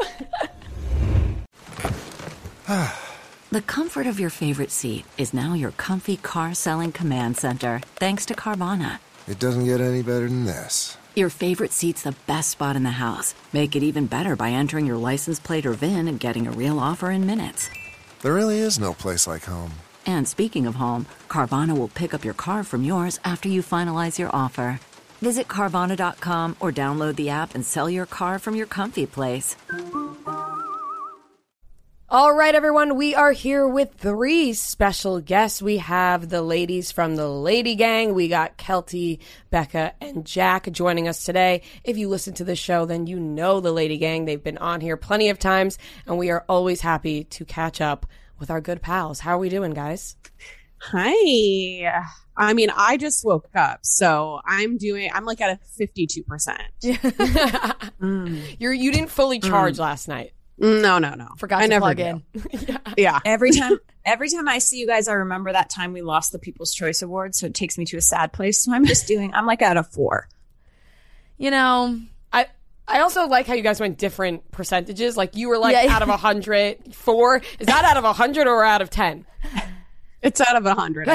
The comfort of your favorite seat is now your comfy car selling command center, thanks to Carvana. It doesn't get any better than this. Your favorite seat's the best spot in the house. Make it even better by entering your license plate or V I N and getting a real offer in minutes. There really is no place like home. And speaking of home, Carvana will pick up your car from yours after you finalize your offer. Visit Carvana dot com or download the app and sell your car from your comfy place. All right, everyone, we are here with three special guests. We have the ladies from the Lady Gang. We got Kelty, Becca, and Jack joining us today. If you listen to the show, then you know the Lady Gang. They've been on here plenty of times, and we are always happy to catch up with our good pals. How are we doing, guys? Hi. I mean, I just woke up, so I'm doing, I'm like at a fifty-two percent. mm. You're, you didn't fully charge mm. last night. No, no, no. Forgot I to never plug do. in. yeah. yeah. Every time every time I see you guys, I remember that time we lost the People's Choice Award, so it takes me to a sad place. So I'm just doing, I'm like at a four. You know, I I also like how you guys went different percentages. Like you were like Yeah. out of a hundred, four. Is that out of a hundred or out of ten? It's out of a hundred.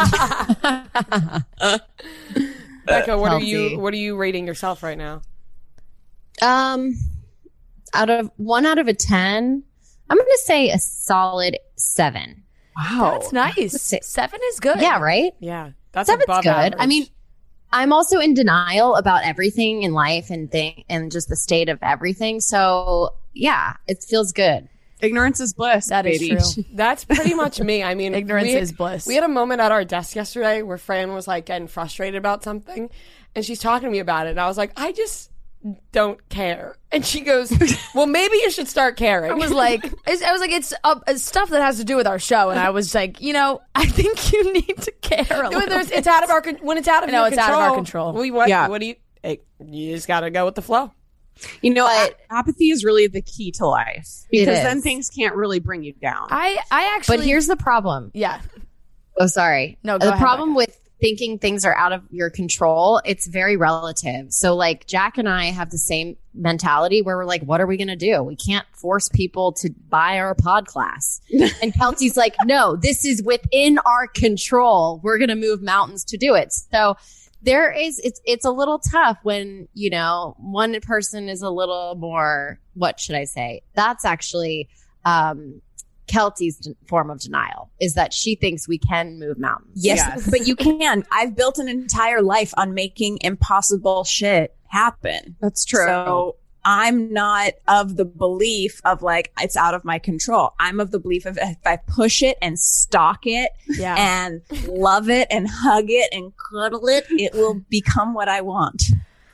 Becca, what Healthy. are you what are you rating yourself right now? Um, out of one out of a ten, I'm going to say a solid seven. Wow. That's nice. Seven is good. Yeah, right? Yeah. That's Seven's above good. average. I mean, I'm also in denial about everything in life and thing and just the state of everything. So yeah, it feels good. Ignorance is bliss. That is baby. true. That's pretty much me. I mean, Ignorance we, is bliss. We had a moment at our desk yesterday where Fran was like getting frustrated about something, and she's talking to me about it, and I was like, I just don't care. And she goes, well, maybe you should start caring. I was like, I was like, it's, uh, it's stuff that has to do with our show, and I was like, you know, I think you need to care a when little there's, bit. it's out of our con- when it's out of I know, your it's control. out of our control. We, what, Yeah. what do you? Hey, you just got to go with the flow. You know, But- a- apathy is really the key to life because is. then things can't really bring you down. I, I actually, But here's the problem. yeah, Oh, sorry. No, go the ahead, problem with thinking things are out of your control, it's very relative. So like Jack and I have the same mentality where we're like, what are we going to do? We can't force people to buy our pod class. And Kelty's like, no, this is within our control. We're going to move mountains to do it. So there is, it's, it's a little tough when, you know, one person is a little more, what should I say? That's actually, um, Kelty's d- form of denial is that she thinks we can move mountains. Yes, yes, but you can. I've built an entire life on making impossible shit happen. That's true. So I'm not of the belief of like, it's out of my control. I'm of the belief of if I push it and stalk it yeah. and love it and hug it and cuddle it, it will become what I want.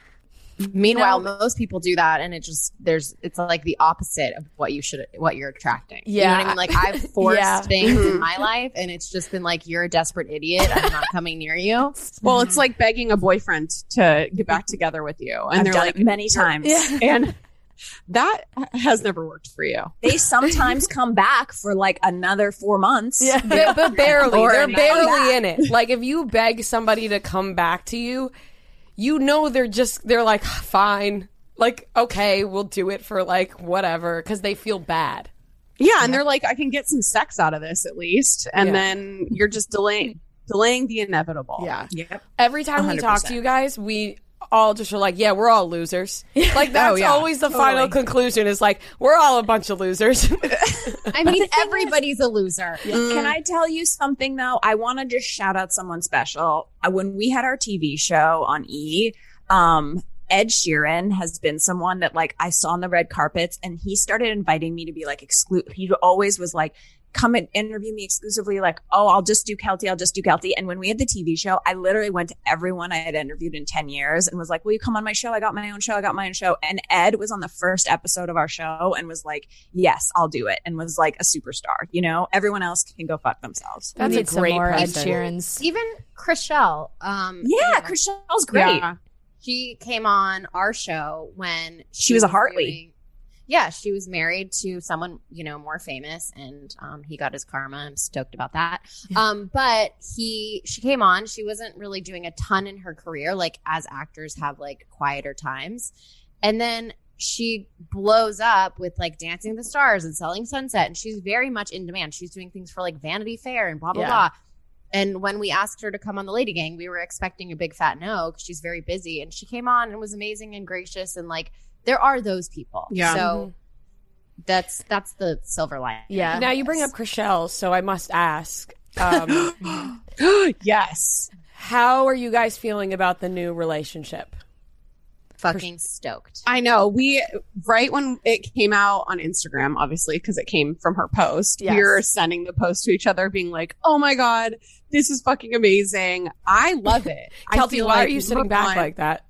Meanwhile, most people do that, and it just there's it's like the opposite of what you should what you're attracting. Yeah, you know what I mean. Like I've forced yeah. things in my life, and it's just been like you're a desperate idiot. I'm not coming near you. Well, it's like begging a boyfriend to get back together with you, and I've they're done like it many times, yeah. and that has never worked for you. They sometimes come back for like another four months. Yeah, but, but barely. Or They're not barely back. in it. Like if you beg somebody to come back to you, you know they're just they're like fine, like okay, we'll do it for like whatever because they feel bad. Yeah, and they're like, I can get some sex out of this at least, and Yeah. then you're just delaying delaying the inevitable. Yeah. Yep. Every time we one hundred talk percent. to you guys, we all just are like, yeah, we're all losers. Like that's Oh, yeah. always the final Totally. conclusion is like we're all a bunch of losers. I mean, everybody's a loser. Can I tell you something though? I want to just shout out someone special. Uh, When we had our T V show on E, um, Ed Sheeran has been someone that like I saw on the red carpets, and he started inviting me to be like exclusive. He always was like, come and interview me exclusively. Like, oh, I'll just do Kelty. I'll just do Kelty. And when we had the T V show, I literally went to everyone I had interviewed in ten years and was like, will you come on my show? I got my own show. I got my own show. And Ed was on the first episode of our show and was like, yes, I'll do it. And was like a superstar. You know, everyone else can go fuck themselves. That's we a need some great more Ed person. Sheerans. Even Chrishell. Um, Yeah, Chrishell's great. Yeah. She came on our show when She was a Hartley. doing- yeah, she was married to someone, you know, more famous, and um, he got his karma. I'm stoked about that. Um, but he, she came on. She wasn't really doing a ton in her career, like as actors have like quieter times. And then she blows up with like Dancing with the Stars and Selling Sunset, and she's very much in demand. She's doing things for like Vanity Fair and blah blah Yeah. blah. And when we asked her to come on the Lady Gang, we were expecting a big fat no because she's very busy. And she came on and was amazing and gracious. And like, there are those people. Yeah. So that's that's the silver lining. Yeah. Now you bring up Chrishell, so I must ask, um, Yes. how are you guys feeling about the new relationship? Fucking stoked. I know. We, right when it came out on Instagram, obviously, because it came from her post, Yes. we were sending the post to each other being like, oh my God, this is fucking amazing. I love it. I Kelty, feel why like are you sitting we're back on- like that?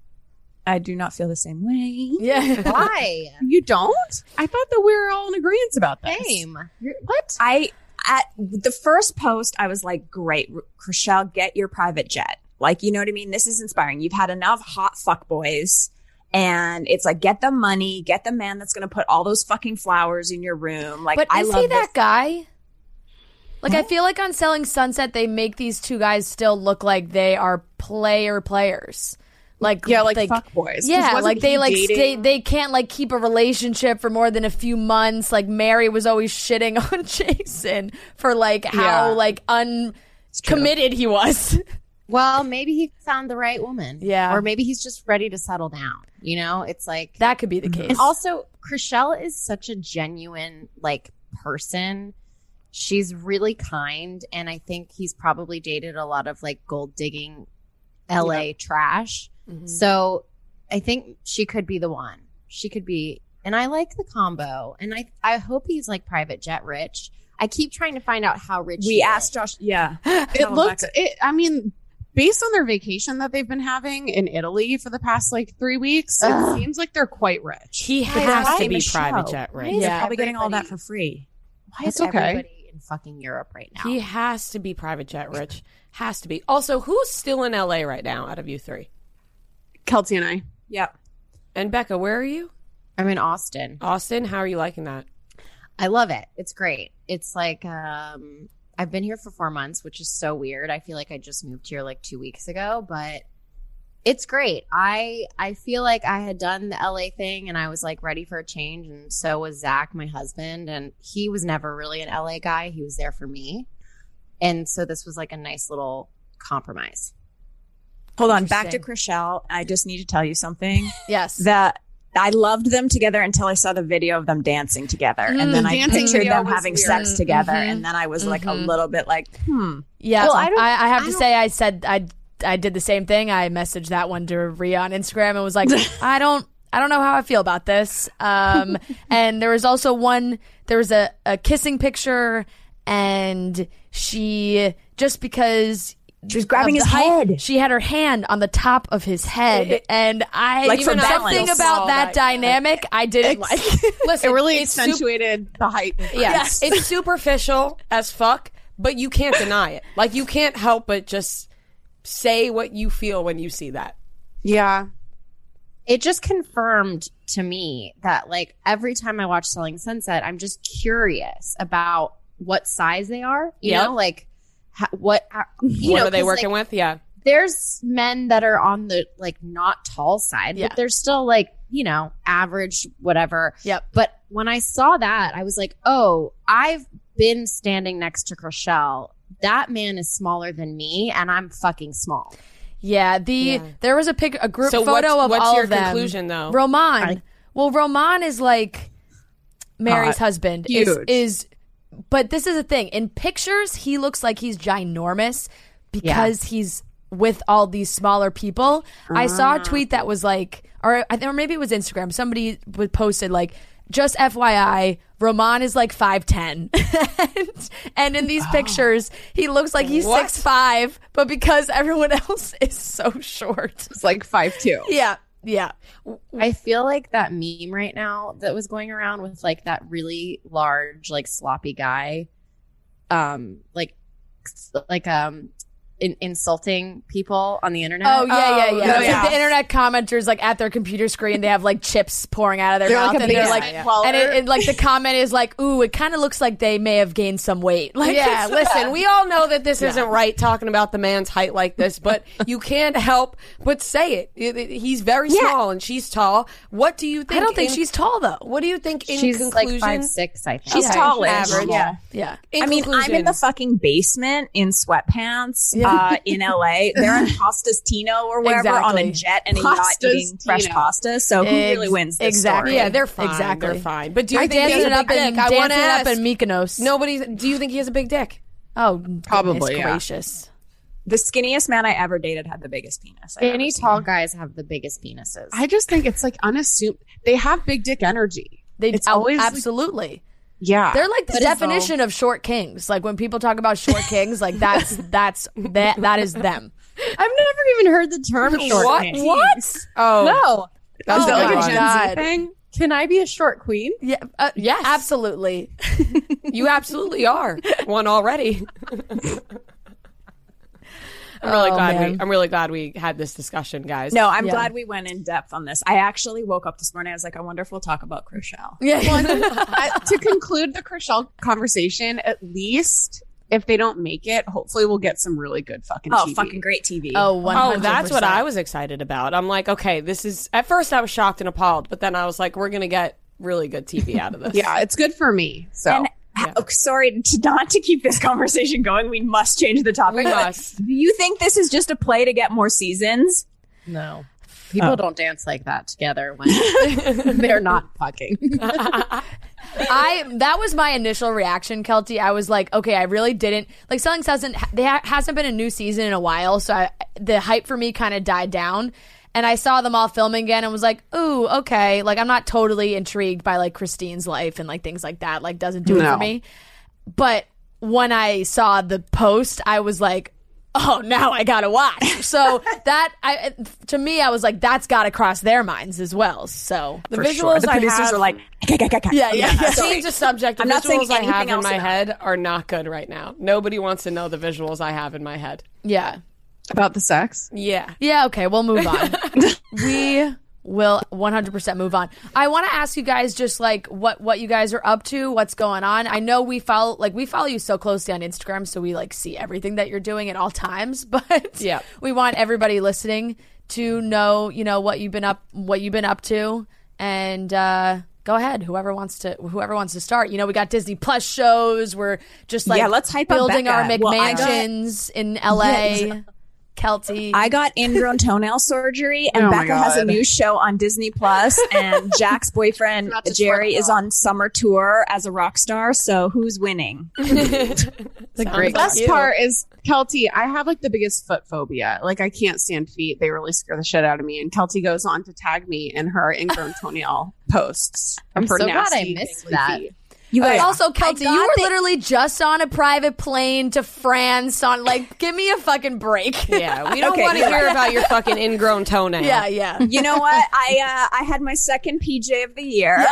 I do not feel the same way. Yeah. Why? You don't? I thought that we were all in agreement about this. Same. You're- What? I at the first post, I was like, "Great, Chrishell, get your private jet." Like, you know what I mean? This is inspiring. You've had enough hot fuck boys, and it's like, get the money, get the man that's going to put all those fucking flowers in your room. Like, But I is love he that this. guy? Like, I feel like on Selling Sunset, they make these two guys still look like they are player players. Like, Yeah, like, fuck boys. 'Cause Yeah, wasn't like they he like dating- stay, they can't like keep a relationship for more than a few months. Like Mary was always shitting on Jason for like how Yeah. like uncommitted he was. Well, maybe he found the right woman. Yeah. Or maybe he's just ready to settle down. You know, it's like. That could be the case. And also, Chrishell is such a genuine, like, person. She's really kind. And I think he's probably dated a lot of, like, gold digging L A trash. Mhm. So I think she could be the one. She could be. And I like the combo. And I, I hope he's, like, private jet rich. I keep trying to find out how rich We he asked is. Josh. Yeah, It looked, it, I mean, based on their vacation that they've been having in Italy for the past like three weeks, Ugh. it seems like they're quite rich. He Guys, has why to be Michelle? private jet Why rich. is Yeah. probably getting all that Everybody- for free. Why is That's okay. everybody in fucking Europe right now? He has to be private jet rich. Has to be. Also, who's still in L A right now out of you three? Kelty and I. Yep. And Becca, where are you? I'm in Austin. Austin, how are you liking that? I love it. It's great. It's like um I've been here for four months, which is so weird. I feel like I just moved here like two weeks ago, but it's great. I I feel like I had done the L A thing and I was like ready for a change, and so was Zach, my husband, and he was never really an L A guy. He was there for me, and so this was like a nice little compromise. Hold on, back to Chrishell. I just need to tell you something. Yes, that I loved them together until I saw the video of them dancing together, Mm, and then I dancing pictured video them was having weird. sex together, Mhm. and then I was like a Mhm. little bit like, hmm. Yeah, Well, I, I don't- I, have I to don't- say, I said I I did the same thing. I messaged that one to Rhea on Instagram and was like, I don't I don't know how I feel about this. Um, and there was also one. There was a, a kissing picture, and she just because. She was grabbing of his the height, head. She had her hand on the top of his head, and I Like for even balance. something about that dynamic I didn't like. Listen, It really it's sup- accentuated the height. Yes, it's superficial as fuck, but you can't deny it. Like, you can't help but just say what you feel when you see that. Yeah. It just confirmed to me that like every time I watch Selling Sunset, I'm just curious about what size they are. You Yep. know, like how, what how, you What know, are they 'cause, working like, with? Yeah. There's men that are on the like not tall side, Yeah. but they're still like, you know, average, whatever. Yep. But when I saw that, I was like, oh, I've been standing next to Chrishell. That man is smaller than me, and I'm fucking small. Yeah, the there was a pic, a group So photo what's- of what's all your of them. conclusion, though? Roman. well, Roman is like Mary's Hot. husband. Is, Huge. is but this is the thing. In pictures, he looks like he's ginormous because he's with all these smaller people. I saw a tweet that was like, or I think, or maybe it was Instagram. Somebody would posted like, just F Y I, Roman is like five ten, and, and in these pictures, he looks like he's What? six five, but because everyone else is so short, It's like five two. yeah, yeah. I feel like that meme right now that was going around with like that really large, like sloppy guy, um, like, like um, in- insulting people on the internet. Oh yeah, yeah, Oh, yeah. no, It's yeah. like the internet commenters like at their computer screen, they have like chips pouring out of their They're mouth, like a and they're big like, swallower. and it, it, like the comment is like, "Ooh, it kind of looks like they may have gained some weight." Like, Yeah, it's- listen, we all know that this isn't right talking about the man's height like this, but you can't help but say it. It- it- He's very small and she's tall. What do you think? I don't think in- she's tall though. What do you think in She's conclusion? like five six, I think. She's Okay. tallish. Average. Yeah. Yeah. In I mean, I'm in conclusion- the fucking basement in sweatpants uh, in L A. They're in Pasta's Tino or wherever on Exactly. a jet and a Pasta's yacht eating fresh Tino. pasta. So who Ex- really wins this exactly. story? Yeah, they're fine. Exactly. They're fine. But do you I think he dancing has it a up big in dick? I want to dancing it up ask. in Mykonos. Nobody. Do you think he has a big dick? Oh, goodness Probably, yeah. gracious. The skinniest man I ever dated had the biggest penis. I've Any ever seen. tall guys have the biggest penises. I just think it's like unassuming. They have big dick energy. They It's oh, always like- absolutely. Yeah. They're like the But it's definition of short kings. Like when people talk about short kings, like that's that's that that is them. I've never even heard the term short What? king. What? Oh, No. That's Is that like really a fun. Gen God. Z thing? Can I be a short queen? Yeah. Uh, Yes. Absolutely. You absolutely are one already. I'm really Oh, glad man. we. I'm really glad we had this discussion, guys. No, I'm Yeah. glad we went in depth on this. I actually woke up this morning. I was like, I wonder if we'll talk about Chrishell. Yeah. I- to conclude the Chrishell conversation, at least if they don't make it, hopefully we'll get some really good fucking Oh, T V. fucking great T V. Oh, one Oh, hundred percent. that's what I was excited about. I'm like, okay, this is. At first, I was shocked and appalled, but then I was like, we're gonna get really good T V out of this. Yeah, it's good for me. So And oh, sorry to not to keep this conversation going. We must change the topic. We but must. Do you think this is just a play to get more seasons? No. People don't dance like that together when they're not fucking. I that was my initial reaction, Kelty. I was like, okay, I really didn't like Selling hasn't there ha- hasn't been a new season in a while, so I, the hype for me kind of died down. And I saw them all filming again and was like, ooh, okay. Like I'm not totally intrigued by like Christine's life and like things like that. Like doesn't do it No. for me. But when I saw the post, I was like, oh, now I gotta watch. So that I to me, I was like, that's gotta cross their minds as well. So The For visuals sure. The I producers have, are like, yeah, yeah, yeah. change the subject. The I'm not saying visuals I anything have in else my about head are not good right now. Nobody wants to know the visuals I have in my head. yeah. about the sex. Yeah. Yeah, okay, we'll move on. we we'll one hundred percent move on. I want to ask you guys just like what what you guys are up to, what's going on. I know we follow like we follow you so closely on Instagram, so we like see everything that you're doing at all times. But yeah, we want everybody listening to know, you know, what you've been up what you've been up to, and uh, go ahead, whoever wants to whoever wants to start. You know, we got Disney Plus shows. We're just like yeah, let's hype up building our Becca. McMansions Well, in L A. Yeah, Kelty. I got ingrown toenail surgery, and Oh my Becca has a God. new show on Disney Plus, and Jack's boyfriend Not to Jerry sweat is on summer tour as a rock star. So who's winning? The great best part is Kelty. I have like the biggest foot phobia. Like I can't stand feet. They really scare the shit out of me. And Kelty goes on to tag me in her ingrown toenail posts. I'm of her so glad I nasty, missed dangly that. feet. You guys, also, Kelty, I you were got the- literally just on a private plane to France. On like, give me a fucking break. Yeah, we don't Okay, want to you're hear right. about your fucking ingrown toenail. yeah, yeah. You know what? I uh, I had my second P J of the year.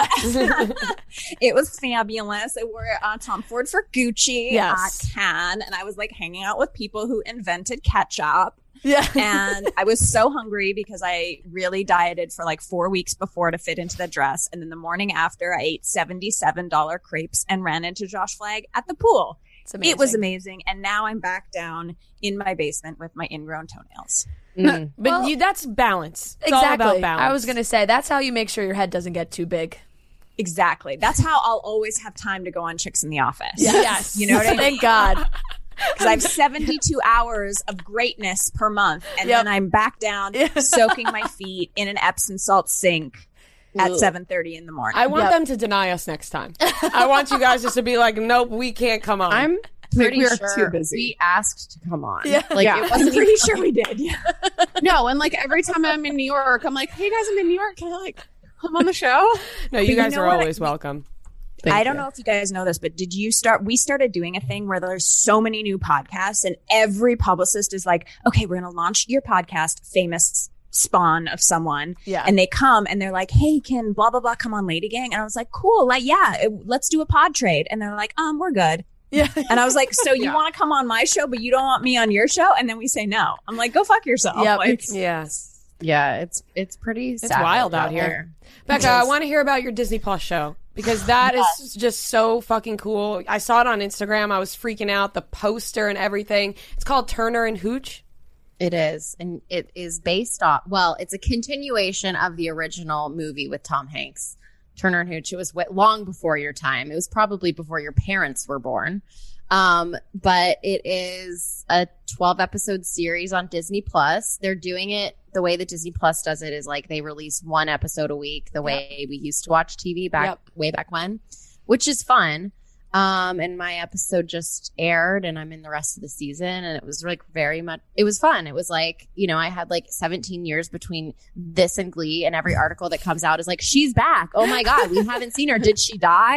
It was fabulous. I wore it on Tom Ford for Gucci Yes. at Cannes, and I was like hanging out with people who invented ketchup. Yeah. And I was so hungry because I really dieted for like four weeks before to fit into the dress. And then the morning after, I ate seventy-seven dollars crepes and ran into Josh Flagg at the pool. It's amazing. It was amazing. And now I'm back down in my basement with my ingrown toenails. But Well, you, that's balance. It's Exactly. all about balance. I was gonna say that's how you make sure your head doesn't get too big. Exactly. That's how I'll always have time to go on Chicks in the Office. Yes. You know what I mean? Thank God. Because I have seventy-two hours of greatness per month. And Yep. then I'm back down soaking my feet in an Epsom salt sink at seven thirty in the morning. I want Yep. them to deny us next time. I want you guys just to be like, nope, we can't come on. I'm pretty we are sure too busy. we asked to come on. Yeah. Like Yeah. it wasn't I'm pretty sure we did. Yeah. No, and like every time I'm in New York, I'm like, hey guys, I'm in New York. Can I like come on the show? no, you But you guys know are what? always welcome. Thank I don't you. know if you guys know this, but did you start? We started doing a thing where there's so many new podcasts, and every publicist is like, okay, we're going to launch your podcast, famous spawn of someone. Yeah. And they come and they're like, hey, can blah, blah, blah come on Lady Gang? And I was like, cool. Like, yeah, it- let's do a pod trade. And they're like, um, we're good. Yeah. And I was like, so you Yeah. want to come on my show, but you don't want me on your show? And then we say no. I'm like, go fuck yourself. Yep. Like, Yeah. Yeah, it's it's pretty It's savage wild out here. Becca, I want to hear about your Disney Plus show because that is just so fucking cool. I saw it on Instagram. I was freaking out. The poster and everything. It's called Turner and Hooch. It is, and it is based off. Well, it's a continuation of the original movie with Tom Hanks, Turner and Hooch. It was w- long before your time. It was probably before your parents were born. Um, but it is a twelve episode series on Disney Plus. They're doing it the way that Disney Plus does it is like they release one episode a week, the way we used to watch T V back Yep. way back when, which is fun. Um, and my episode just aired and I'm in the rest of the season and it was like very much, it was fun. It was like, you know, I had like seventeen years between this and Glee and every article that comes out is like, she's back. Oh my God, we haven't seen her. Did she die?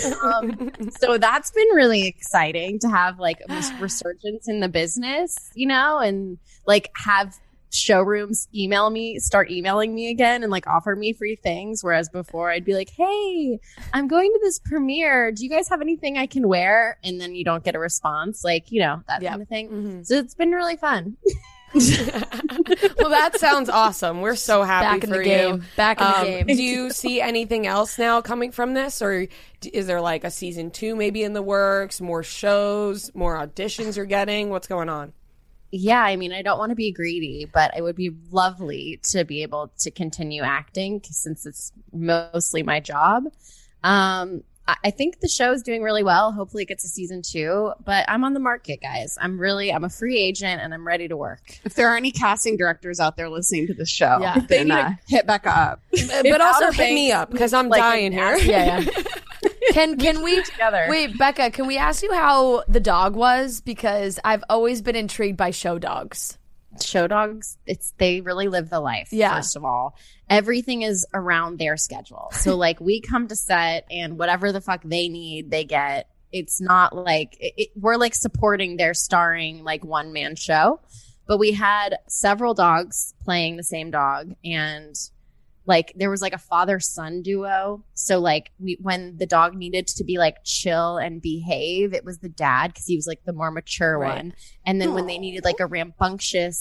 um, so that's been really exciting to have like a res- resurgence in the business, you know, and like have showrooms email me, start emailing me again and like offer me free things. Whereas before I'd be like, hey, I'm going to this premiere. Do you guys have anything I can wear? And then you don't get a response, like, you know, that Yep. kind of thing. Mm-hmm. So it's been really fun. Well, that sounds awesome. We're so happy Back in for the game. you. Back in the Um, game. Do you see anything else now coming from this, or d- is there like a season two maybe in the works? More shows, more auditions you're getting? What's going on? Yeah, I mean, I don't want to be greedy, but it would be lovely to be able to continue acting since it's mostly my job. Um, I, I think the show is doing really well. Hopefully it gets a season two, but I'm on the market, guys. I'm really, I'm a free agent and I'm ready to work. If there are any casting directors out there listening to this show, Yeah. then uh, hit Becca up. But also hit me up because I'm like, dying here. Yeah, yeah. Can can we together. wait, Becca? Can we ask you how the dog was? Because I've always been intrigued by show dogs. Show dogs, it's they really live the life. Yeah. First of all, everything is around their schedule. So like we come to set and whatever the fuck they need, they get. It's not like it, it- we're like supporting their starring like one man show, but we had several dogs playing the same dog and. Like there was like a father son duo. So like we, when the dog needed to be like chill and behave, it was the dad because he was like the more mature Right. one. And then when they needed like a rambunctious,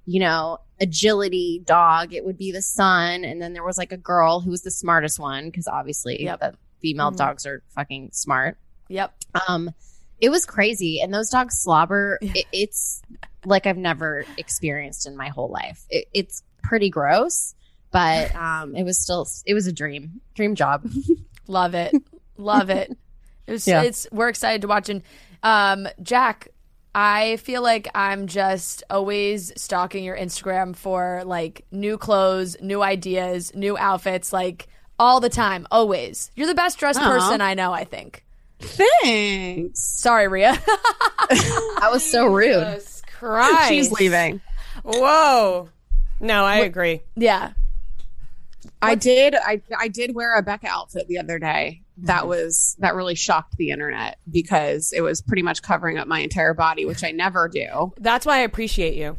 you know, agility dog, it would be the son. And then there was like a girl who was the smartest one because obviously Yep. the female Mhm. dogs are fucking smart. Yep. Um, it was crazy. And those dogs slobber. It, it's like I've never experienced in my whole life. It, it's pretty gross, but um, it was still, it was a dream, dream job. Love it. Love it. It was, Yeah. it's, we're excited to watch. And um, Jack, I feel like I'm just always stalking your Instagram for like new clothes, new ideas, new outfits, like all the time, always. You're the best dressed Aw. person I know, I think. Thanks. Sorry, Rhea. That was so rude. Jesus Christ. She's leaving. Whoa. No, I agree. Yeah. I did. I I did wear a Becca outfit the other day. That was that really shocked the internet because it was pretty much covering up my entire body, which I never do. That's why I appreciate you.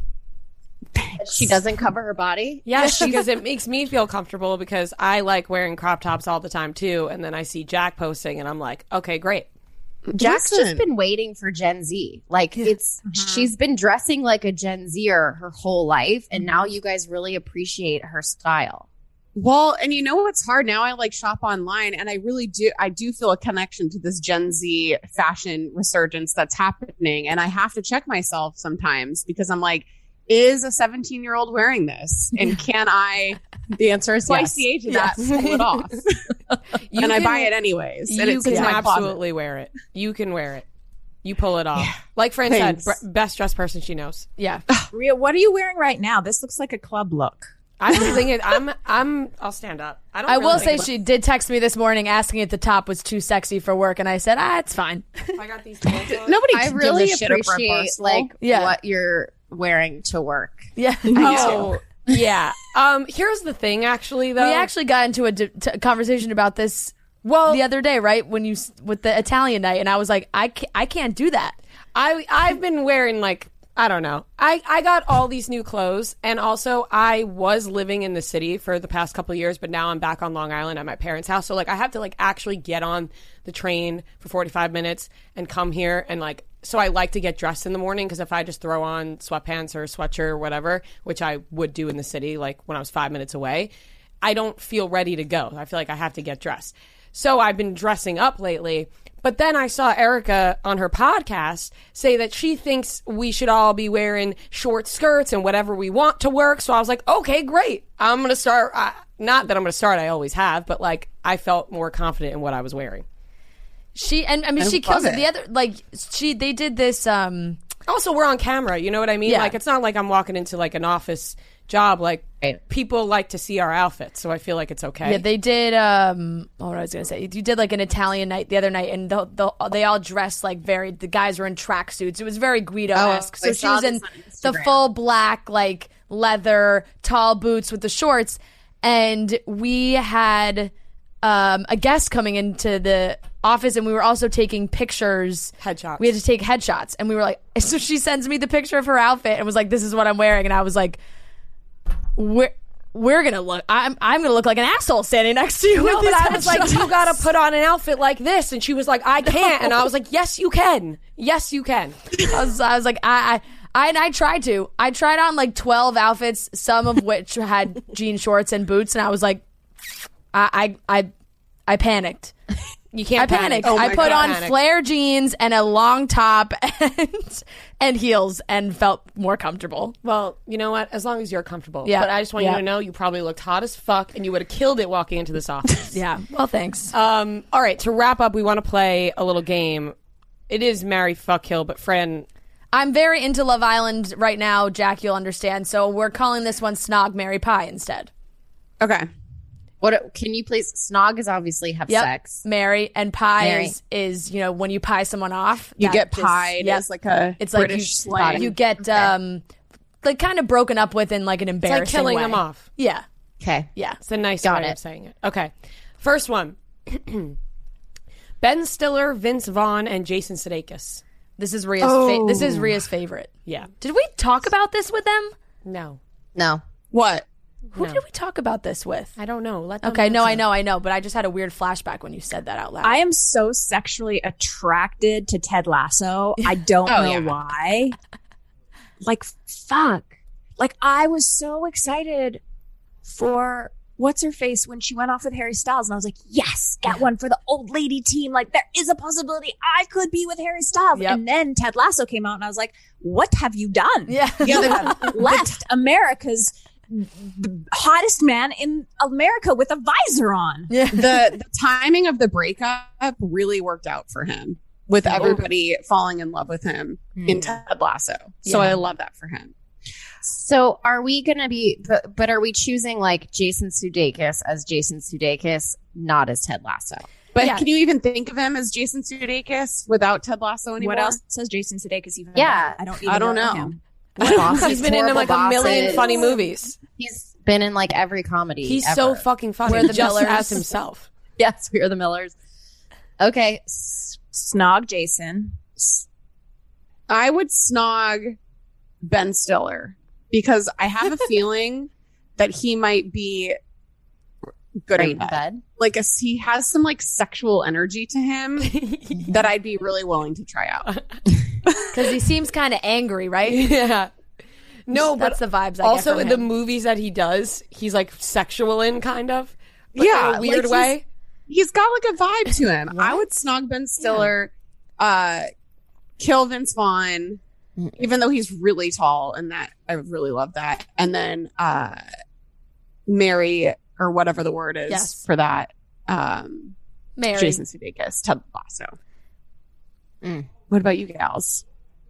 She doesn't cover her body. Yes, because it makes me feel comfortable because I like wearing crop tops all the time too. And then I see Jack posting and I'm like, okay, great. Jack's Listen. just been waiting for Gen Z. Like it's she's been dressing like a Gen Zer her whole life, and now you guys really appreciate her style. Well, and you know what's hard now? I like shop online, and I really do. I do feel a connection to this Gen Z fashion resurgence that's happening, and I have to check myself sometimes because I'm like, is a seventeen year old wearing this, and can I? The answer is twice Yes. the age of Yes. that. Pull it off, You and I can- buy it anyways. And You it can sits in my closet. absolutely wear it. You can wear it. You pull it off. Like Fran Thanks. said, br- best dressed person she knows. Yeah. Rhea, what are you wearing right now? This looks like a club look. I don't think it. I'm. I'm. I'll stand up. I don't. I really will think say it- she did text me this morning asking if the top was too sexy for work, and I said, ah, it's fine. I got these pants on. Nobody I gives really a shit over a appreciate parcel. like Yeah. what you're wearing to work. Yeah. Oh, yeah. Um. Here's the thing. Actually, though, We actually got into a d- t- conversation about this well the other day, right? When you s- with the Italian night, and I was like, I can't, I can't do that. I I've been wearing like I don't know. I I got all these new clothes, and also I was living in the city for the past couple of years, but now I'm back on Long Island at my parents' house. So like I have to like actually get on the train for forty-five minutes and come here, and like so I like to get dressed in the morning because if I just throw on sweatpants or a sweatshirt or whatever, which I would do in the city, like when I was five minutes away, I don't feel ready to go. I feel like I have to get dressed. So I've been dressing up lately. But then I saw Erica on her podcast say that she thinks we should all be wearing short skirts and whatever we want to work. So I was like, okay, great. I'm going to start. Uh, not that I'm going to start. I always have, but like I felt more confident in what I was wearing. She and I mean I she kills love it. it. The other like she they did this. um Also, we're on camera. You know what I mean? Yeah. Like it's not like I'm walking into like an office job. Like Right. people like to see our outfits, so I feel like it's okay. Yeah, they did. Um, oh, what I was gonna say, you did like an Italian night the other night, and the, the, they all dressed like very. The guys were in tracksuits. It was very Guido-esque. Oh, so I she saw was in this on the Instagram. full black, like leather, tall boots with the shorts, and we had um, a guest coming into the office, and we were also taking pictures. Headshots. We had to take headshots, and we were like, so she sends me the picture of her outfit and was like, "This is what I'm wearing," and I was like, "We're we're gonna look. I'm I'm gonna look like an asshole standing next to you." No, with but these I was like, headshots. you gotta put on an outfit like this, and she was like, I can't, and I was like, yes, you can, yes, you can. I was, I was like, I, I, I, and I tried to. I tried on like twelve outfits, some of which had jean shorts and boots, and I was like, I, I, I, I panicked. You can't I panic. panicked. Oh I my put God. on Panic. flare jeans and a long top and and heels, and felt more comfortable. Well, you know what? As long as you're comfortable. Yeah. But I just want Yeah. you to know you probably looked hot as fuck, and you would have killed it walking into this office. Yeah. Well, thanks. Um. All right. To wrap up, we want to play a little game. It is marry, fuck, kill, but Fran. I'm very into Love Island right now, Jack. You'll understand. So we're calling this one Snog, Marry, Pie instead. Okay. What can you please? Snog is obviously have Yep. sex. Marry, and pie Marry. is, is, you know, when you pie someone off. You that get just- pied yep. as like a It's like British you, slang. you get um, like kind of broken up with in like an It's embarrassing like killing way. them off. Yeah. Okay. Yeah. It's a nice Got way it. of saying it. Okay. First one. Ben Stiller, Vince Vaughn, and Jason Sudeikis. This is Rhea's. Oh. Fa- this is Rhea's favorite. Yeah. Did we talk about this with them? No. No. What? Who No. did we talk about this with? I don't know. Let them Okay, no, I answer. know, I know, but I just had a weird flashback when you said that out loud. I am so sexually attracted to Ted Lasso. I don't Oh, know yeah. why. Like, fuck. Like, I was so excited for what's her face when she went off with Harry Styles. And I was like, yes, get one for the old lady team. Like, there is a possibility I could be with Harry Styles. Yep. And then Ted Lasso came out and I was like, what have you done? Yeah. You have left America's the hottest man in America with a visor on. Yeah. the the timing of the breakup really worked out for him, with everybody falling in love with him Mm. in Ted Lasso. So Yeah. I love that for him. So are we going to be, but, but are we choosing like Jason Sudeikis as Jason Sudeikis, not as Ted Lasso? But Yeah. can you even think of him as Jason Sudeikis without Ted Lasso anymore? What else says Jason Sudeikis even? Yeah. about? I don't even I don't know, know. him. He's been in like a million Bosses. funny movies. He's been in like every comedy. He's ever. so fucking funny. We're the just Millers. as himself. Yes, we are the Millers. Okay. S- Snog Jason. I would snog Ben Stiller because I have a feeling that he might be good Great in in bed. bed. Like a, he has some like sexual energy to him that I'd be really willing to try out. Because he seems kind of angry, right? Yeah. No, but That's the vibes I also get in from the him. movies that he does, he's like sexual in kind of. But Yeah, in a weird like, way. He's got like a vibe to him. I would snog Ben Stiller, uh, kill Vince Vaughn, even though he's really tall, and that I really love that. And then uh, marry, or whatever the word is Yes. for that, um, Mary. Jason Sudeikis, Ted Lasso. Mm. What about you gals?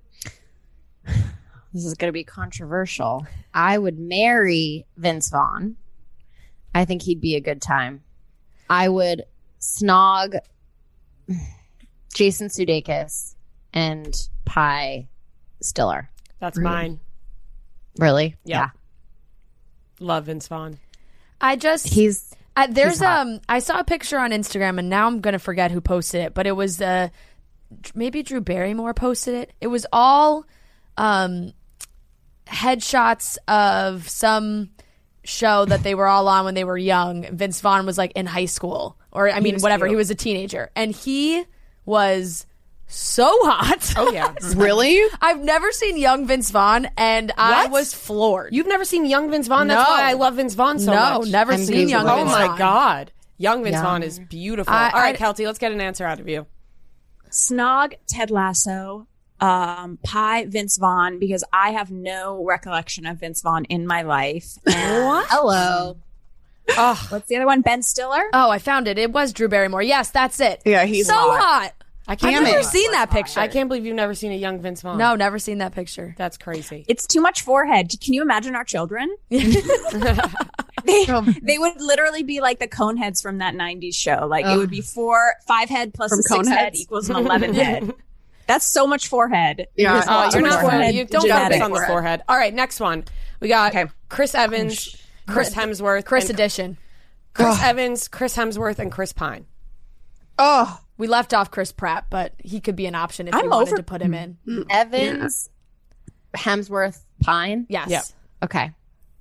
This is going to be controversial. I would marry Vince Vaughn. I think he'd be a good time. I would snog Jason Sudeikis and Pie Stiller. That's Really? mine. Really? Yeah. Love Vince Vaughn. I just He's I, there's he's hot. um I saw a picture on Instagram and now I'm gonna forget who posted it, but it was uh maybe Drew Barrymore posted it. It was all um headshots of some show that they were all on when they were young. Vince Vaughn was like in high school, or I mean was whatever. cute. He was a teenager, and he was so hot. Oh yeah. Really? I've never seen young Vince Vaughn, and I What? was floored. You've never seen young Vince Vaughn? That's No. why I love Vince Vaughn so No, much. never I'm seen young Googling Oh Vince my Vaughn. god. Young Vince Young. Vaughn is beautiful. I- All right, I- Kelty, let's get an answer out of you. Snog Ted Lasso, um, Pie Vince Vaughn, because I have no recollection of Vince Vaughn in my life. And Hello. Oh, what's the other one? Ben Stiller? Oh, I found it. It was Drew Barrymore. Yes, that's it. Yeah, he's so hot. hot. I I've can't never it. seen that picture. I can't believe you've never seen a young Vince Vaughn. No, never seen that picture. That's crazy. It's too much forehead. Can you imagine our children? they, they would literally be like the Coneheads from that nineties show. Like it would be four, five head plus From a six Coneheads? head equals an eleven head. That's so much forehead. Yeah. There's Oh, lots You're of not forehead you don't genetic. focus on the forehead. All right, next one. We got Okay. Chris Evans, Chris Hemsworth, Chris and- edition. Chris Evans, Chris Hemsworth, and Chris Pine. Oh, We left off Chris Pratt, but he could be an option if I'm you wanted over- to put him in. Evans, Hemsworth, Pine. Yes. Yep. Okay.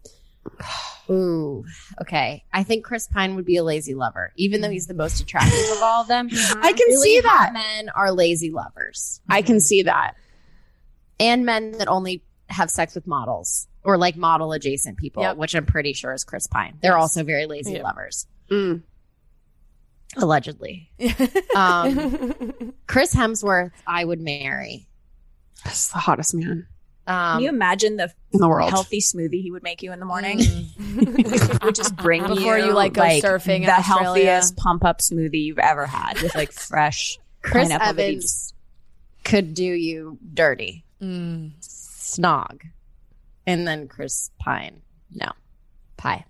Ooh. Okay. I think Chris Pine would be a lazy lover, even though he's the most attractive of all of them. I can Really see hot that. men are lazy lovers, I can see that. and men that only have sex with models or like model adjacent people, Yep. which I'm pretty sure is Chris Pine. They're also very lazy Yep. lovers, Mm. allegedly. um, Chris Hemsworth, I would marry. That's the hottest man Um, Can you imagine the in the world. healthy smoothie he would make you in the morning? He would just bring Before you you, like, go surfing in the Australia. healthiest pump up smoothie you've ever had with like fresh Chris pineapple that he Evans could do you dirty. Mm. Snog. And then Chris Pine. No. Pie.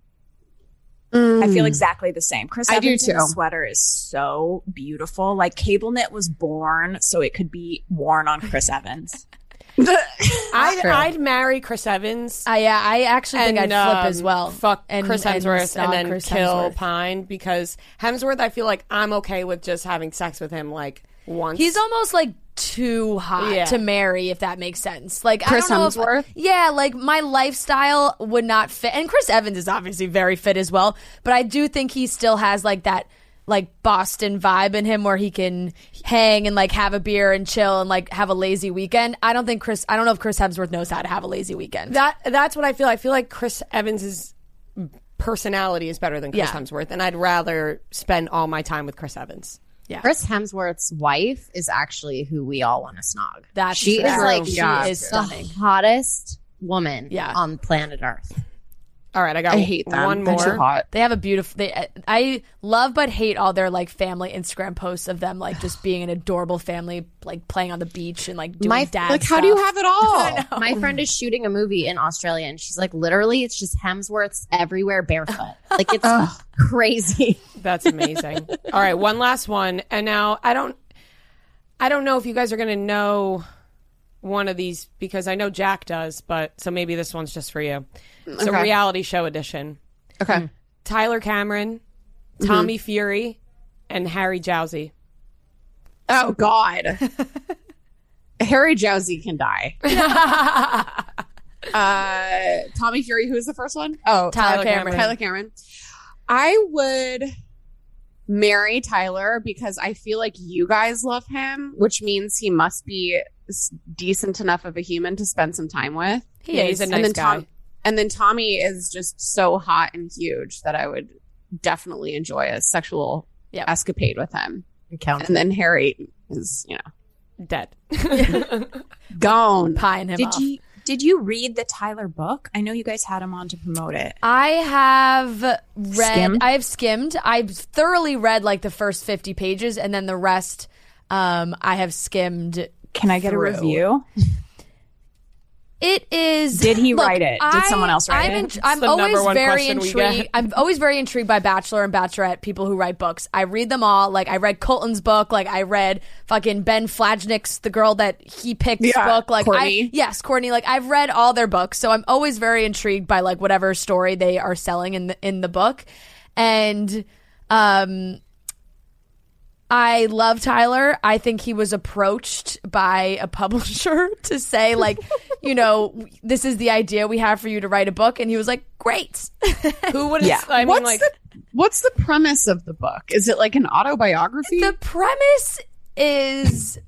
I feel exactly the same. Chris I do Evans' too. sweater is so beautiful. Like Cable Knit was born so it could be worn on Chris Evans. I'd, True. I'd marry Chris Evans. I, yeah, I actually think and, I'd flip um, as well. Fuck And- Chris and Hemsworth and, snog then Chris kill Hemsworth. Pine because Hemsworth, I feel like I'm okay with just having sex with him like once. He's almost like too hot Yeah. to marry, if that makes sense. Like Chris I don't know if- Hemsworth? yeah, like my lifestyle would not fit. And Chris Evans is obviously very fit as well, but I do think he still has like that like Boston vibe in him where he can hang and like have a beer and chill and like have a lazy weekend. I don't think Chris, I don't know if Chris Hemsworth knows how to have a lazy weekend. That That's what I feel. I feel like Chris Evans's personality is better than Chris Yeah. Hemsworth, and I'd rather spend all my time with Chris Evans. Yeah. Chris Hemsworth's wife is actually who we all want to snog. That's she true. is like She yeah, is the stunning. hottest woman Yeah. on planet Earth. All right, I got I hate them. one They're more. too hot. They have a beautiful. They, I love but hate all their like family Instagram posts of them like just being an adorable family, like playing on the beach and like doing My- dad Like, how do you stuff. have it all? My friend is shooting a movie in Australia, and she's like, literally, it's just Hemsworths everywhere barefoot. Like, it's crazy. That's amazing. All right, one last one, and now I don't, I don't know if you guys are going to know one of these because I know Jack does, but so maybe this one's just for you. It's a Okay. reality show edition. Okay. Tyler Cameron, Tommy Fury, and Harry Jowsey. Oh, God. Harry Jowsey can die. uh, Tommy Fury, who's the first one? Oh, Tyler Cameron. Tyler Cameron. I would marry Tyler because I feel like you guys love him, which means he must be s- decent enough of a human to spend some time with. He Yeah, is. he's a and nice then guy. Tom, and then Tommy is just so hot and huge that I would definitely enjoy a sexual Yep. escapade with him. Encounter. And then Harry is, you know, Dead. gone. Pieing him Did off. you did you read the Tyler book? I know you guys had him on to promote it. I have read. Skimmed? I have skimmed. I've thoroughly read like the first fifty pages, and then the rest, um, I have skimmed. Can I get through. a review? It is. Did he look, write it? Did I- someone else write I'm it? in- I'm the always number one very question we intrigued. get. I'm always very intrigued by Bachelor and Bachelorette people who write books. I read them all. Like I read Colton's book. Like I read fucking Ben Flajnik's The Girl That He Picked Yeah, book. Like Courtney. I, yes, Courtney. Like I've read all their books, so I'm always very intrigued by like whatever story they are selling in the in the book, and um. I love Tyler. I think he was approached by a publisher to say, like, you know, this is the idea we have for you to write a book. And he was like, great. Who would? Yeah. I mean, what's like, the what's the premise of the book? Is it like an autobiography? The premise is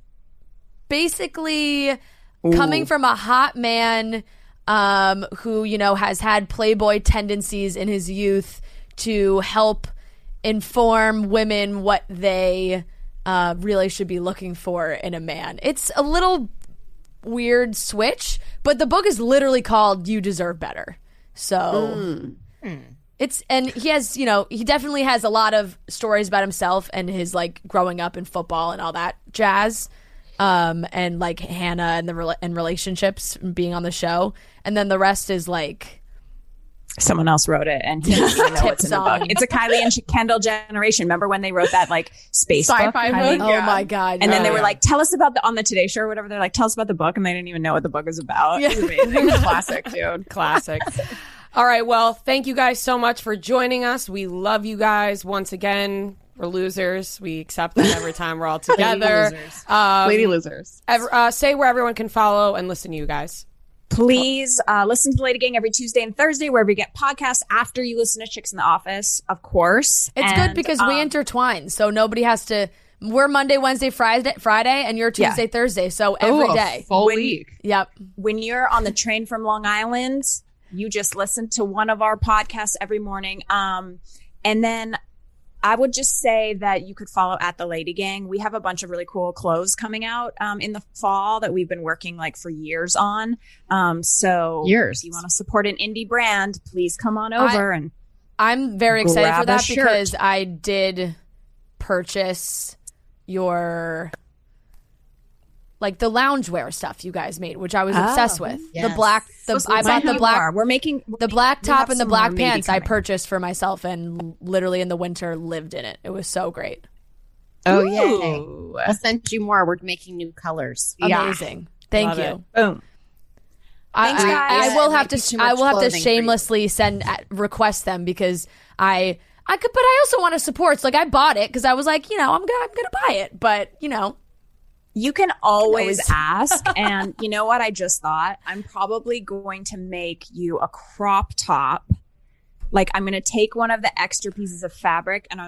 basically coming from a hot man um, who, you know, has had Playboy tendencies in his youth to help inform women what they uh, really should be looking for in a man. It's a little weird switch, but the book is literally called You Deserve Better. So it's, and he has, you know, he definitely has a lot of stories about himself and his like growing up in football and all that jazz. Um, and like Hannah and the rela- and relationships and being on the show. And then the rest is like, Someone else wrote it, and he didn't even know what's in the Tips book. on. It's a Kylie and Kendall generation. Remember when they wrote that like space Sci-fi book? Kylie? book? oh Yeah. my God. And then they yeah. were like, "Tell us about the on the Today Show or whatever." They're like, "Tell us about the book," and they didn't even know what the book was about. Yeah. It was amazing. Classic, dude. classic. All right. Well, thank you guys so much for joining us. We love you guys once again. We're losers. We accept that every time we're all together. losers. Um, Lady losers. ev- uh, say where everyone can follow and listen to you guys. Please uh, listen to Lady Gang every Tuesday and Thursday, wherever you get podcasts. After you listen to Chicks in the Office, of course. It's And, good because um, we intertwine, so nobody has to. We're Monday, Wednesday, Friday, Friday, and you're Yeah. Tuesday, Thursday. So every Ooh, a day. full When- week. Yep. when you're on the train from Long Island, you just listen to one of our podcasts every morning. Um, and then I would just say that you could follow at the Lady Gang. We have a bunch of really cool clothes coming out um, in the fall that we've been working like for years on. Um, so Years. if you want to support an indie brand, please come on over and I'm very excited Grab for a that shirt. because I did purchase your like the loungewear stuff you guys made, which I was Oh, obsessed with. The yes. black, the So I bought the we black, are. We're making we're the black we have top and the some black more maybe pants I coming. purchased for myself, and literally in the winter lived in it. It was so great, Oh, yeah. Ooh. We'll send you more. We're making new colors. Yeah. amazing. Thank Love you. it. Boom. I, Thanks, I- guys. I will It have might be to. too I much will have to clothing for you. shamelessly send uh, request them because I. I could, but I also want to support. So like I bought it because I was like, you know, I'm gonna, I'm gonna buy it. But you know, You can always always- ask. And you know what? I just thought I'm probably going to make you a crop top. Like I'm going to take one of the extra pieces of fabric and I'm make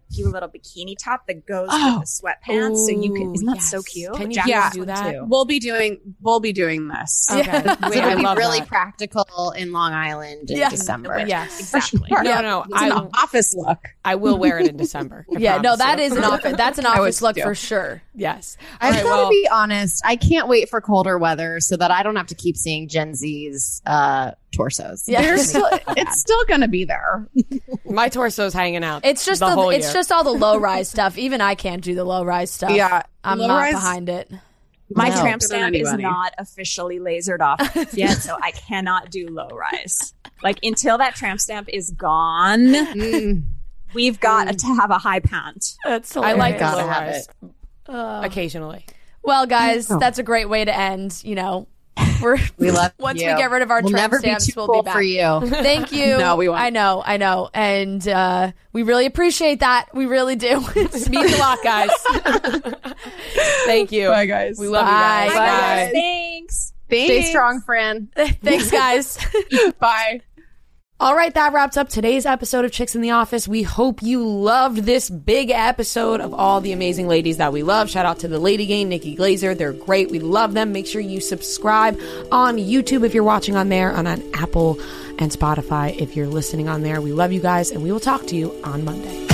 cute little bikini top that goes Oh. with the sweatpants. so you can, isn't that so yes. cute? Can you Jack yeah, wants do one that? too. We'll be doing we'll be doing this. Okay. So Wait, I it'll be love really that. practical in Long Island in Yeah. December. Yes. Exactly. No, no, It's an I, office look. I will wear it in December. I Yeah, no, promise that you. is an office. That's an I office would look do. for sure. Yes. I've All right, got to well, be honest. I can't wait for colder weather so that I don't have to keep seeing Gen Z's uh, torsos. Yeah. They're still, it's still going to be there. my torso's hanging out. It's just the, the, whole it's year. just all the low rise stuff. Even I can't do the low rise stuff. Yeah, I'm low not rise- behind it. My No. tramp Good on stamp is anybody. not officially lasered off yet, so I cannot do low rise. Like until that tramp stamp is gone, Mm. we've got to have a high pant. That's I like Gotta low have rise. Uh, Occasionally. well, guys, that's a great way to end. You know, we're We love once you. we get rid of our We'll tramp never be stamps, too we'll cool be back. for you. Thank you. No, we won't. I know, I know, and uh, we really appreciate that. We really do. It means a lot, guys. Thank you. Bye, guys. We love Bye. you guys. Bye, guys. Thanks. Stay strong, friend. Thanks, guys. Bye. All right, that wraps up today's episode of Chicks in the Office. We hope you loved this big episode of all the amazing ladies that we love. Shout out to the Lady Gang, Nikki Glazer. They're great. We love them. Make sure you subscribe on YouTube if you're watching on there, and on Apple and Spotify if you're listening on there. We love you guys, and we will talk to you on Monday.